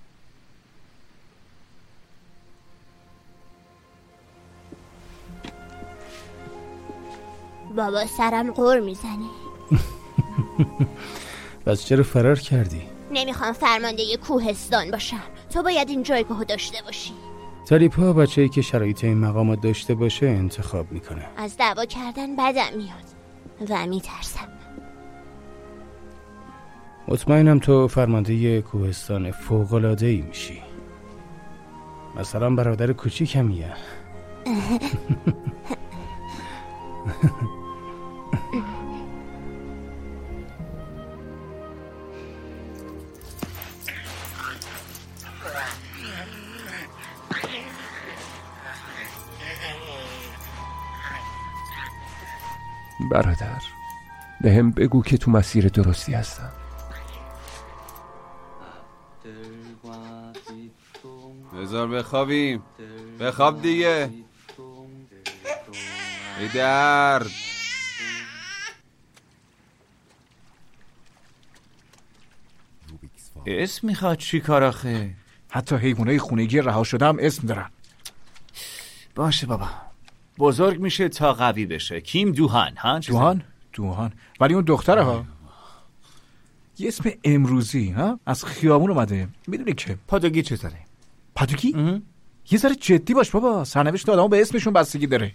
بابا سرم غر میزنه. بس چرا فرار کردی؟ نمیخوام فرمانده کوهستان باشم. تو باید این جایگاهو داشته باشی. تالیپا بچه‌ای که شرایط این مقامات داشته باشه انتخاب میکنه. از دعوا کردن بدم میاد و میترسم. مطمئنم تو فرمانده کوهستان فوق‌العاده‌ای میشی. مثلا برادر کوچیکمیه. برادر، بهم بگو که تو مسیر درستی هستم. بذار بخوابیم. بخواب دیگه. ای درد. اسم میخواد چی کار آخه؟ حتی حیوانای خونگی رها شده هم اسم دارن. باشه بابا، بزرگ میشه تا قوی بشه. کیم دوهان ها؟ دوهان ولی اون دختره ها. یه اسم امروزی ها، از خیابون اومده. میدونی که پادوگی چطوره؟ پادوگی؟ یه ذره جدی باش بابا، سرنوشت آدمو به اسمشون بستگی داره.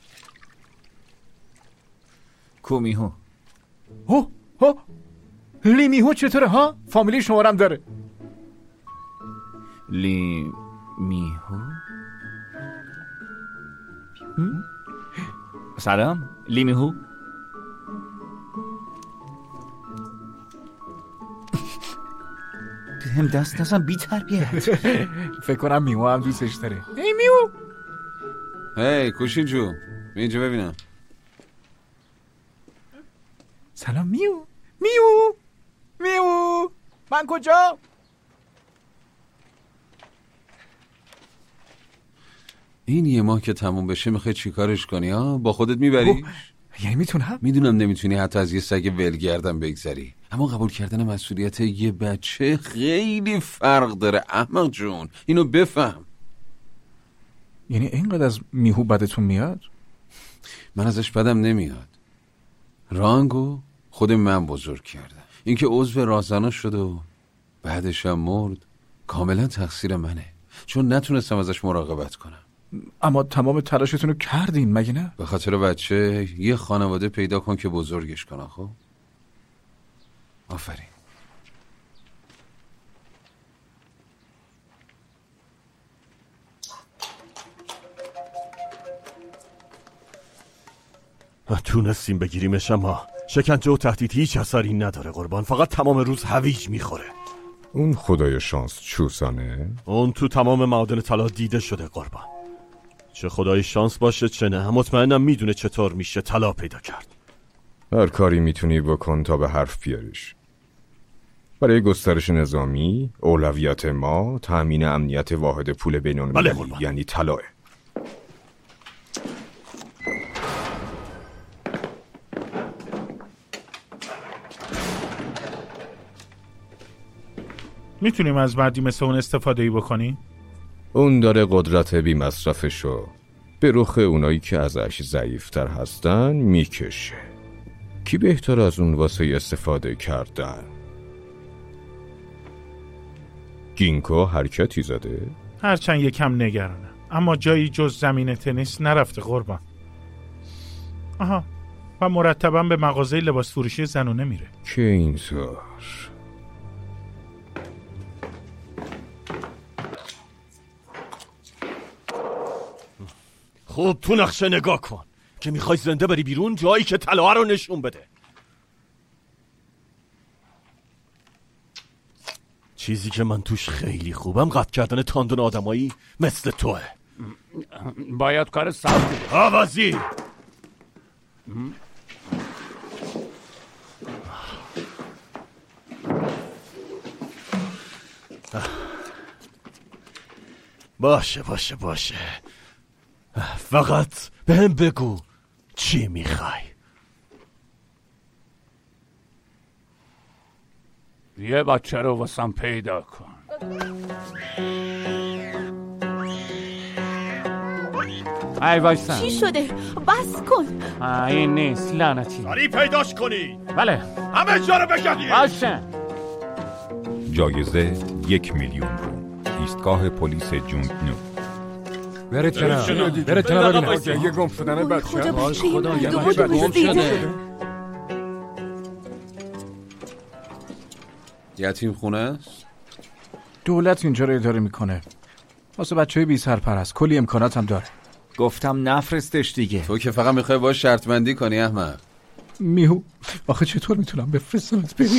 کومیهو. هو لیمیهو چطوره ها؟ فامیلی شمارم داره. لیمیهو؟ سلام لیمیهو. هم دست نزن بی تربیت. فکر کنم میهو هم دوستش داره. هی میهو. هی کوشین جو، اینجا ببینم. سلام میو. من کجا؟ این یه ماه که تموم بشه میخوای چی کارش کنی ها؟ با خودت میبریش؟ یعنی میتونم؟ میدونم نمیتونی حتی از یه سگ ولگردم بگذری، اما قبول کردن مسئولیت یه بچه خیلی فرق داره احمق جون. اینو بفهم. یعنی اینقدر از میهو بدتون میاد؟ من ازش بدم نمیاد. رانگو خود من بزرگ کردم. اینکه عضو راهزنا شد و بعدش هم مرد کاملا تقصیر منه، چون نتونستم ازش مراقبت کنم. اما تمام تلاشتون رو کردین مگه نه؟ به خاطر بچه یه خانواده پیدا کن که بزرگش کنه. خب آفرین. تونستیم بگیریمش، اما شکنجه و تهدید هیچ اثری نداره قربان. فقط تمام روز هویج میخوره. اون خدای شانس چوسانه؟ اون تو تمام معادن طلا دیده شده قربان. چه خدای شانس باشه چه نه، مطمئنم میدونه چطور میشه طلا پیدا کرد. هر کاری میتونی بکن تا به حرف بیاریش. برای گسترش نظامی اولویت ما تامین امنیت واحد پول بین‌المللی یعنی طلاه. میتونیم از مردی مثل اون استفاده ای بکنیم؟ اون داره قدرت بی مصرفشو به رخ اونایی که ازش ضعیفتر هستن میکشه. کی بهتر از اون واسه استفاده کردن؟ گینکو حرکتی زده؟ هرچند یکم نگرانم، اما جایی جز زمین تنیس نرفته قربان. آها، و مرتباً به مغازه لباس فروشی زنونه میره. که اینطور. خوب تو نقشه نگاه کن که میخوای زنده بری بیرون، جایی که طلا رو نشون بده. چیزی که من توش خیلی خوبم قطع کردن تاندون آدمایی مثل توه. باید کار سختی بود. آوازی باشه باشه باشه، فقط بهم بگو چی میخوای. یه بچه رو واسم پیدا کن. ای وایسن. چی شده؟ بس کن. این نیست لعنتی. سریع پیداش کنی. بله. همه جا رو بگردی. باشه. جایزه 1,000,000 رو. ایستگاه پلیس جونگنو. بره چرا ببینم. یه گم شدن بچه. خدا یه بچه گم شده. یتیم خونه است؟ دولت اینجا رو اداره میکنه واسه بچه‌های بی سرپرست، کلی امکانات هم داره. گفتم نفرستش دیگه. تو که فقط میخوای باهاش شرط بندی کنی احمد. میهو آخه چطور میتونم بفرستمت بری؟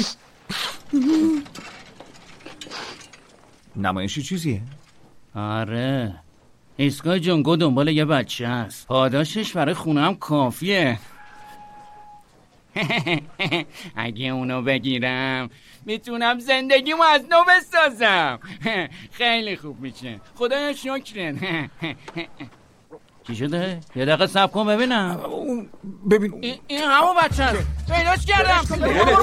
نمایشی چیزیه؟ آره، ایستگاه جونگو دنبال یه بچه است. پاداشش برای خونه هم کافیه. اگه اونو بگیرم میتونم زندگیمو از نو بسازم. خیلی خوب میشه، خدایا شکرن. چی شده؟ یه دقیقه صبر کن ببینم. ببین این همون بچه هست. پیداش کردم. بگیرش.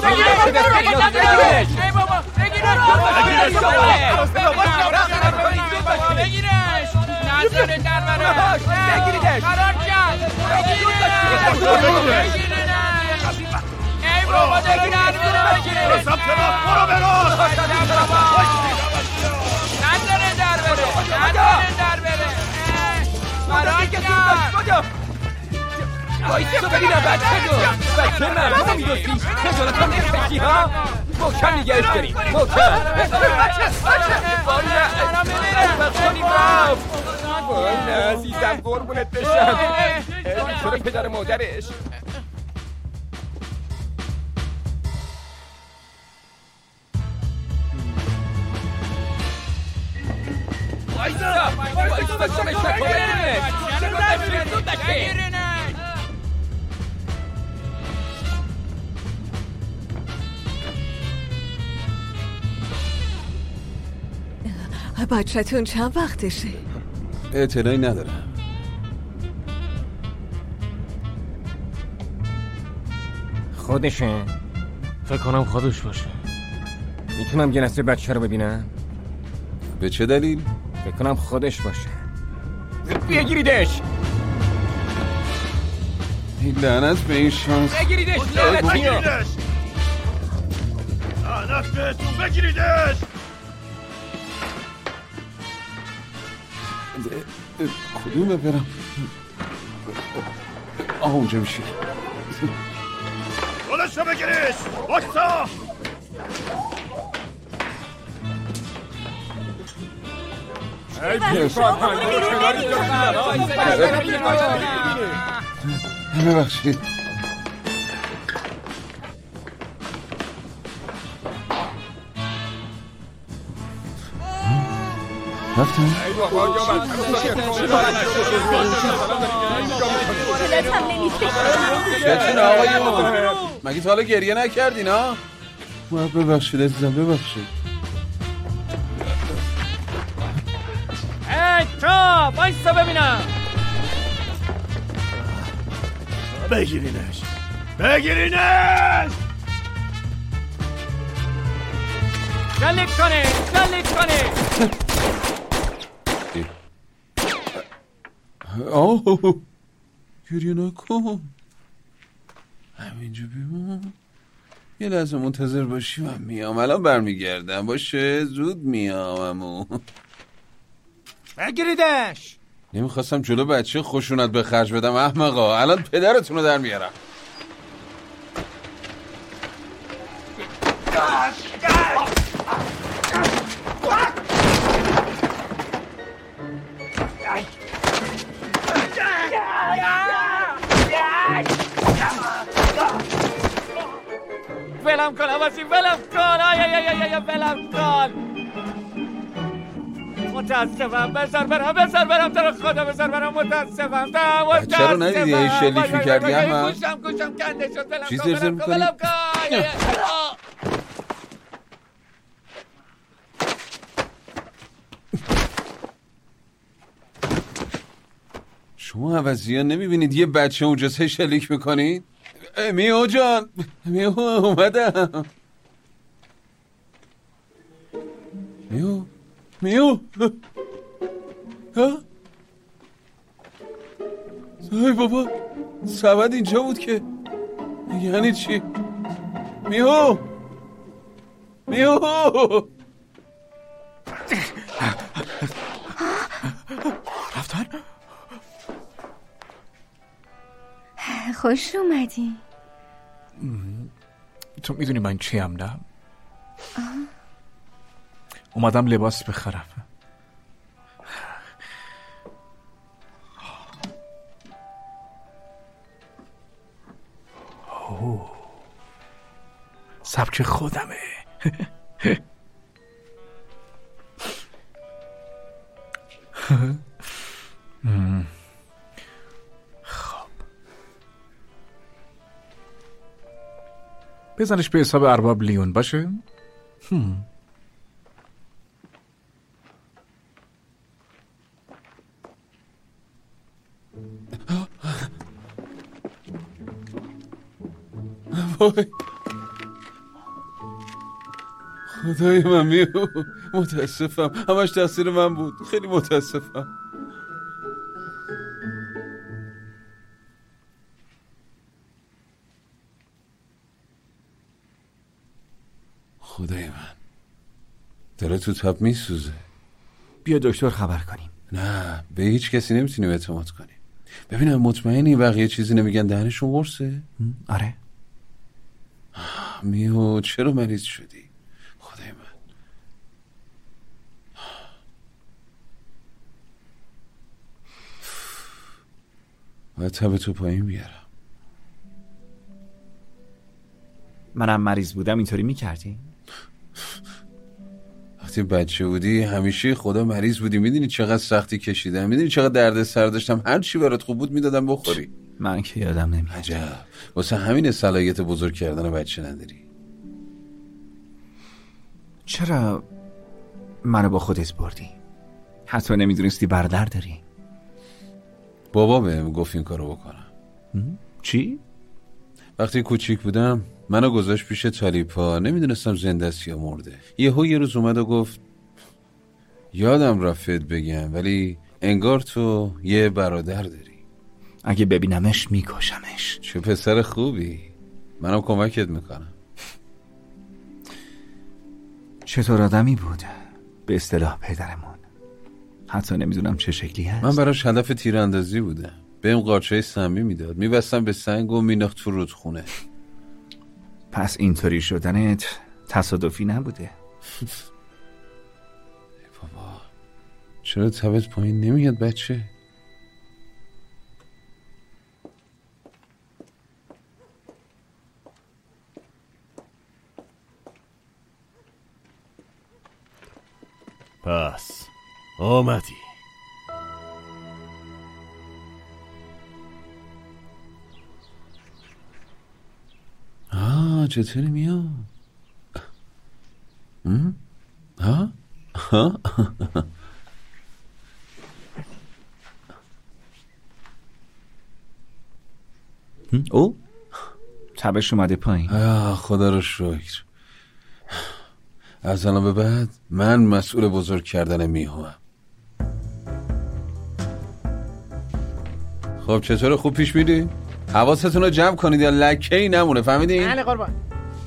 نظر در براش. قرار کرد. ای بابا دارو نظر بگیره. برو نداره در بره. قرار کرد. بایسته ببینم بچه مردم میدوستی خجالت هم نمیکشی ها؟ محکم نگهش داریم محکم. وای نه عزیزم قربونت بشم. چرا پدر مادرش وایستا شمش نکن بگیرنش. بچه‌تون چند وقتشه؟ اطلاعی ندارم. خودشه؟ فکر کنم خودش باشه. میتونم یه لحظه بچه رو ببینم؟ به چه دلیل؟ فکر کنم خودش باشه. بگیریدش. این لعنت به این شانس. بگیریدش لعنتی ها. لعنت بهتون بگیریدش. کدومه برم؟ اونجا میشه. دولش رو بگیریش. باشتا ببخشید. رفتم؟ چطور آقایون؟ مگه تا حالا گریه نکردین ها؟ ببخشید عزیزم ببخشید. ای تا بایستا ببینم. بگیرینش. شلیک کنه. گریه نکن، همینجا بیمون، یه لحظه منتظر باشی، من میام، الان برمیگردم. باشه زود میام. بگیریدش. نمیخواستم جلو بچه خشونت به خرج بدم احمقا، الان پدرتون رو در میارم. ولم کن عوضی، ولم کن، ولم کن. متاسفم، بذار برم در خدا، بذار برم. متاسفم. بچه رو ندیدی هی شلیک میکردی احمد؟ گوشم کنده شد. ولم چی کن، زرزر میکنی؟ ولم کن. شما عوضی ها نمیبینید یه بچه اونجاست هی شلیک میکنید؟ میو جان، میو اومدم. میو ها؟ ای بابا، سبد اینجا بود که، یعنی چی؟ میو رفتن؟ خوش اومدی. تو میدونی من چیم نه؟ اومدم لباس بخرم. سبک خودمه. خب بزنش به حساب ارباب لیون باشه. وای خدای من، میو متاسفم، همش تقصیر من بود، خیلی متاسفم. خدای من، داره تو تب میسوزه. بیا دکتر خبر کنیم. نه، به هیچ کسی نمیتونیم اعتماد کنیم. ببینم مطمئنی بقیه چیزی نمیگن دهنشون قرصه؟ آره. میو چرا مریض شدی؟ خدای من. باید تب تو پایین بیارم. منم مریض بودم اینطوری میکردی؟ وقتی بچه بودی همیشه خدا مریض بودی، میدونی چقدر سختی کشیدم، میدونی چقدر درد سر داشتم، هر چی برات خوب بود میدادم بخوری. من که یادم نمیاد. عجب، واسه همین صلاحیت بزرگ کردن بچه نداری. چرا منو با خودت بردی؟ حتی نمیدونستی برادر داری؟ بابا بهم گفت این کارو بکنم. چی؟ وقتی کوچیک بودم منو گذاشت پیش تالیپا، نمیدونستم زنده است یا مرده. یه روز اومد و گفت یادم رفت بگم ولی انگار تو یه برادر داری، اگه ببینمش میکشمش. چه پسر خوبی، منم کمکت میکنم. چطور آدمی بود؟ به اصطلاح پدرمون. حتی نمیدونم چه شکلی هست. من براش هدف تیراندازی بودم، بهم قارچای سمی میداد، میبستم به سنگ و میناخت تو رودخونه. پس اینطوری شدنت تصادفی نبوده؟ بابا چرا تبت پایین نمیاد بچه؟ پس آمدی. چطوری میاد؟ ها؟ او تبش اومده پایین. خدا رو شکر. از الان به بعد من مسئول بزرگ کردن میهوام. خب چطوره، خوب پیش میری؟ حواستون رو جمع کنید یا لکه ای نمونه، فهمیدین؟ بله قربان.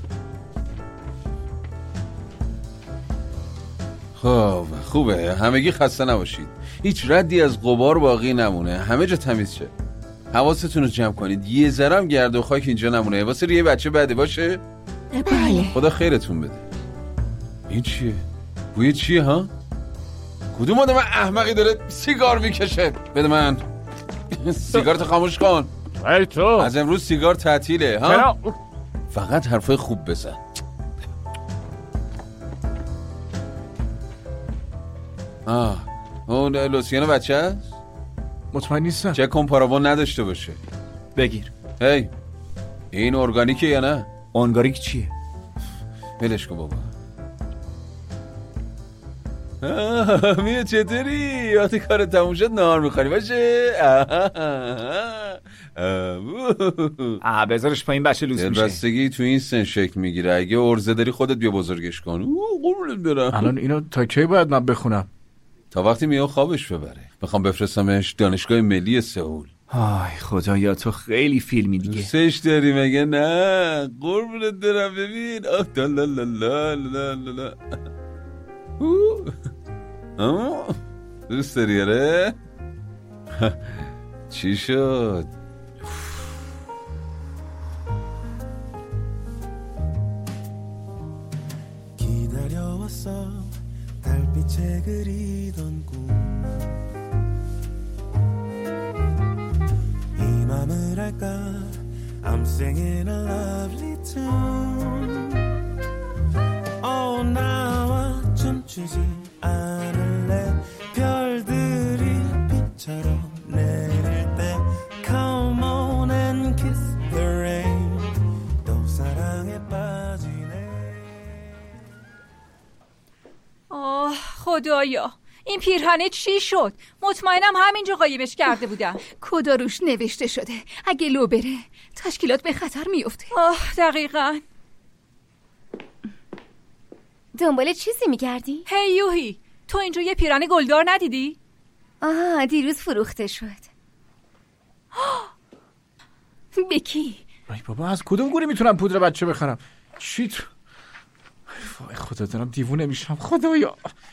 خب خوبه، همگی خسته نباشید، هیچ ردی از غبار باقی نمونه، همه جا تمیز شه. حواستون رو جمع کنید، یه ذرم گرد و خاک اینجا نمونه، واسه یه بچه بده باشه؟ بله. خدا خیرتون بده. این چیه؟ بوی چیه ها؟ کدوم آدم احمقی داره سیگار میکشه؟ بده من. سیگارتو خاموش کن. ای تو از امروز سیگار تعطیله ها؟ فقط حرفای خوب بزن. اون لوسیان بچه است؟ مطمئن نیستم. چه کن پاراون نداشته باشه. بگیر. هی این ارگانیکه یا نه؟ ارگانیک چیه؟ ولش کن بابا. میه چطوری؟ وقتی کار تموم شد نهار میخوری باشه؟ بذارش پایین بچه لوس میشه. دلبستگی تو این سن شکل میگیره، اگه ارزه داری خودت بیا بزرگش کن. قربونت برم. الان اینو تا کی باید من بخونم؟ تا وقتی میاد خوابش ببره. میخوام بفرستمش دانشگاه ملی سئول. آی خدایا تو خیلی فیلمی دیگه. دوستش داری مگه نه؟ قربونت برم. ببین لا لا لا لا لا دوست داری آره؟ چی شد؟ 기다려왔어 달빛에 그리던 꿈 이 맘을 알까 I'm singing a lovely tune Oh 나와 춤추지 않을래 별들이 빛처럼 내릴 때 Come on and kiss the rain 또 사랑에 빠지네 آه خدایا این پیرهنه چی شد؟ مطمئنم همینجا قایمش کرده بودم. کدا روش نوشته شده اگه لو بره تشکیلات به خطر میفته. دقیقاً. دنبال چیزی میگردی؟ هی یوهی تو اینجا یه پیرهن گلدار ندیدی؟ آها دیروز فروخته شد. بیکی ای بابا از کدوم گوری میتونم پودر بچه بخرم؟ چی تو؟ وای خدا دارم دیوونه میشم خدایا.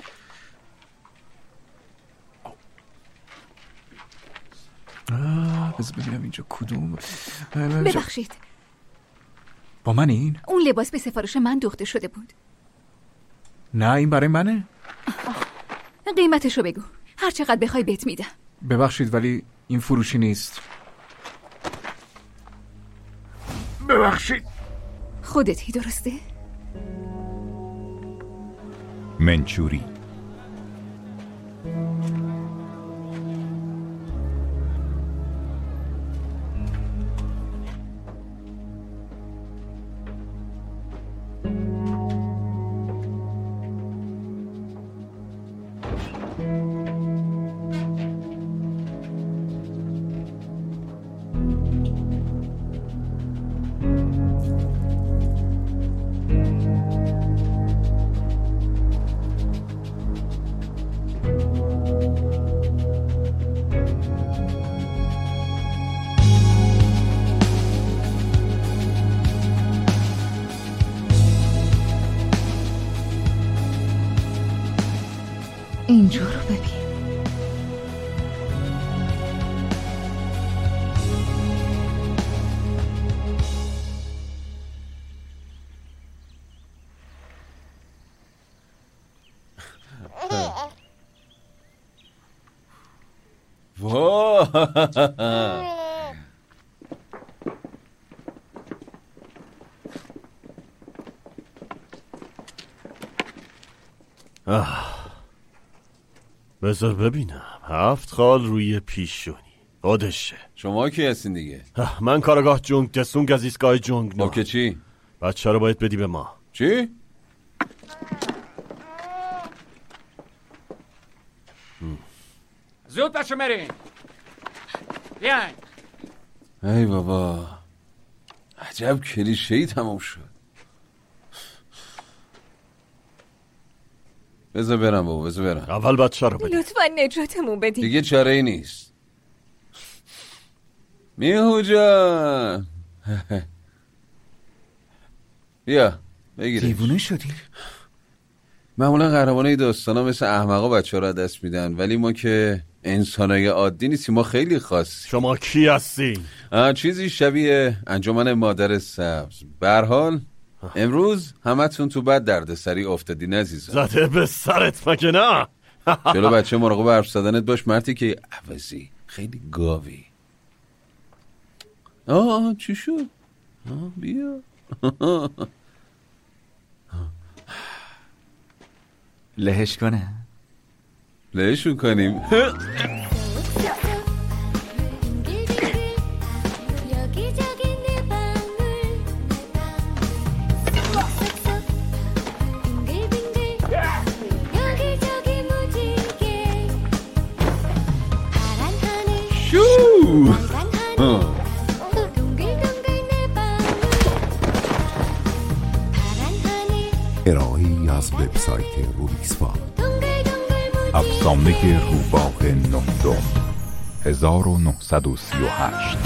بذار ببینم اینجا کدوم. ببخشید با من این؟ اون لباس به سفارش من دوخته شده بود. نه این برای منه. قیمتشو بگو هر چقدر بخوای بهت میدم. ببخشید ولی این فروشی نیست. ببخشید. خودتی درسته؟ منچوری اینجا رو ببین. بذار ببینم 7 خال روی پیشونی خودشه. شما کی هستین دیگه؟ من کارگاه جونگ دسونگ از ایستگاه جونگ نو. که چی؟ بچه رو باید بدی به ما. چی؟ زود بچه بریم. بیاین. ای بابا عجب کلیشه‌ای تمام شد. بذار برم بابا بذار برم. اول بچه رو بدی. لطفا نجاتمون بدی. دیگه چاره ای نیست. میهو جان بیا بگیرش. دیوونه شدی؟ معمولا قهرمانای داستانا مثل احمقا بچه ها را دست میدن، ولی ما که انسانای عادی نیستیم، ما خیلی خاص. شما کی هستی؟ چیزی شبیه انجمن مادر سبز. به هر حال امروز همتون تو بد دردسری افتادین عزیزم. زده به سرت مگه نه؟ جلو بچه مراقب حرف زدنت باش مرتی که عوضی خیلی گاوی. چی شد؟ بیا لهش کنه؟ لهشون کنیم. ارائه‌ای از وبسایت روبیکسفان. افسانه روباه نهدم 1938.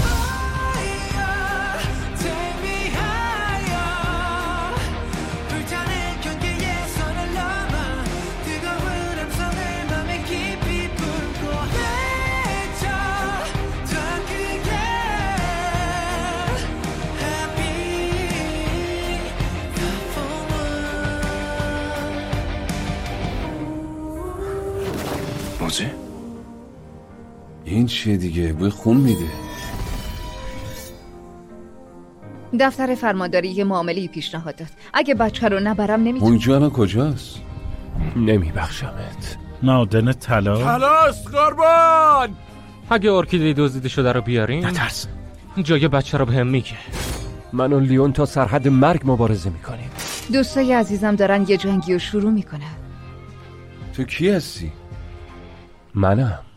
این چیه دیگه؟ بوی خون میده. دفتر فرمانداری یه معامله‌ای پیشنهاد داد. اگه بچه رو نبرم نمیتونم. اونجا الان کجاست؟ نمیبخشمت. معدن طلا. طلاست قربان. اگه ارکیده دزدیده شده رو بیارین نترس، جای بچه رو بهم میگه. من و لیون تا سرحد مرگ مبارزه میکنیم. دوستای عزیزم دارن یه جنگی رو شروع میکنن. تو کی هستی؟ منم.